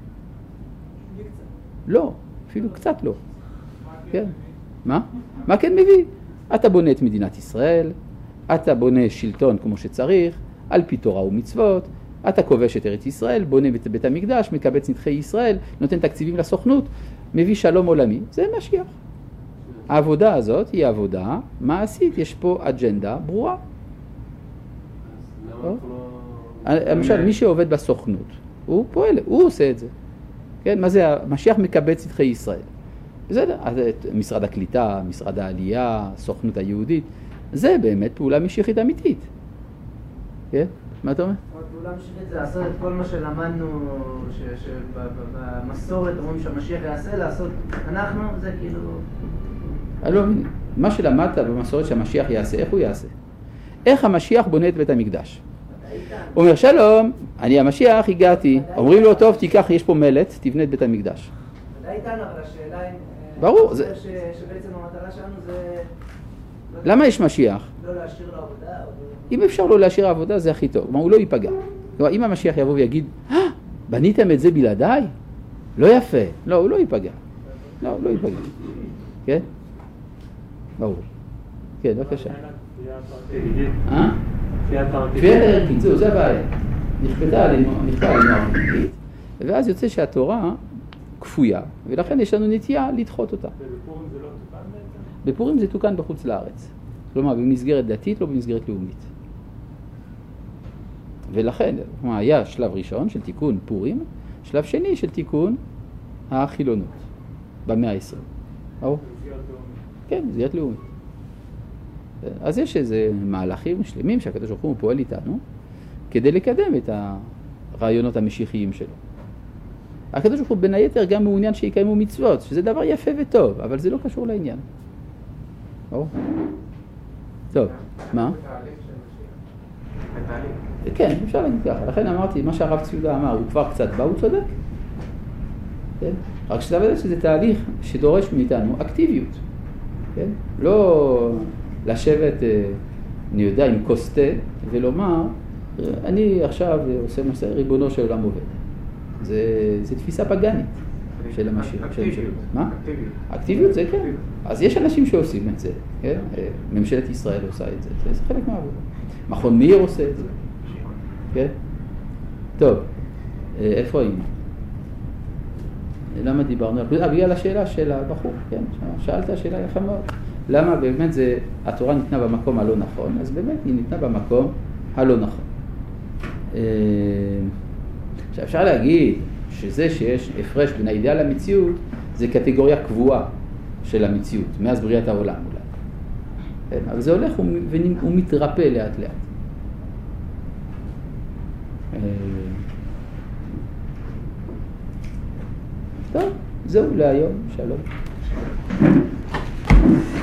לא, אפילו קצת לא. כן. מה? מה כן מביא? אתה בונה את מדינת ישראל, אתה בונה שלטון כמו שצריך, על פי תורה ומצוות, אתה כובש את ארץ ישראל, בונה את בית המקדש, מקבץ נדחי ישראל, נותן תקציבים לסוכנות, מביא שלום עולמי, זה משיח. העבודה הזאת היא עבודה מעשית, יש פה אג'נדה ברורה. למשל, מי שעובד בסוכנות, הוא פועל, הוא עושה את זה. כן, מה זה? משיח מקבץ נדחי ישראל. בסדר, משרד הקליטה, משרד העלייה, סוכנות היהודית, זה באמת פעולה משיחית אמיתית. כן? מה אתה אומר? פעולה משיחית זה לעשות את כל מה שלמדנו, שבמסורת אומרים שהמשיח יעשה, לעשות, אנחנו, זה כאילו... אני לא מבין, מה שלמדת במסורת שהמשיח יעשה, איך הוא יעשה? איך המשיח בונה את בית המקדש? הוא אומר, שלום, אני המשיח, הגעתי. אומרים לו, טוב, תיקח, יש פה מלט, תבנה את בית המקדש. ודאי איתנו, אבל השאלה אם... ברור. שבעצם המטרה שלנו זה... למה יש משיח? לא להשאיר לעבודה. אם אפשר לא להשאיר העבודה, זה הכי טוב. הוא לא ייפגע. כלומר, אם המשיח יבוא ויגיד, בניתם את זה בלעדיי? לא יפה. לא, הוא לא ייפגע. לא, הוא לא ייפגע. כן? ברור. כן, בבקשה. כפיית הערכית, זה הבעיה. נכפתה עלינו הערכית, ואז יוצא שהתורה כפויה, ולכן יש לנו נטייה לדחות אותה. ובפורים זה לא תוקן בעצם? בפורים זה תוקן בחוץ לארץ. כלומר, במסגרת דתית, לא במסגרת לאומית. ולכן, היה שלב ראשון של תיקון פורים, שלב שני של תיקון החילונות, במאה ה-20. במסגרת לאומית. כן, במסגרת לאומית. אז יש איזה מהלכים שלמים שהקדוש ברוך הוא פועל איתנו, כדי לקדם את הרעיונות המשיחיים שלו. הקדוש ברוך הוא בין היתר גם מעוניין שיקיימו מצוות, שזה דבר יפה וטוב, אבל זה לא קשור לעניין. טוב, מה? כן, אפשר להגיד ככה. לכן אמרתי, מה שהרב ציודה אמר, הוא כבר קצת בא, הוא צודק. כן? רק שאתה יודע שזה תהליך שדורש מאיתנו אקטיביות. כן? לא לשבת, אני יודע, עם כוס תה ולומר, אני עכשיו עושה מה ריבונו של עולם עובד. זה תפיסה פגנית של המשיח. מה? אקטיביות זה כן. אז יש אנשים שעושים את זה. כן? ממשלת ישראל עושה את זה. זה חלק מהעבודה. מכון מאיר עושה את זה. כן? טוב, איפה היינו? למה דיברנו? בגלל השאלה של הבחור, כן? שאלת שאלה יפה מאוד. למה באמת התורה ניתנה במקום הלא נכון? אז באמת היא ניתנה במקום הלא נכון. עכשיו אפשר להגיד שזה שיש הפרש בין האידאל למציאות, זה קטגוריה קבועה של המציאות, מאז בריאת העולם אולי. כן? אבל זה הולך ומתרפא לאט לאט. טוב, זהו להיום, שלום.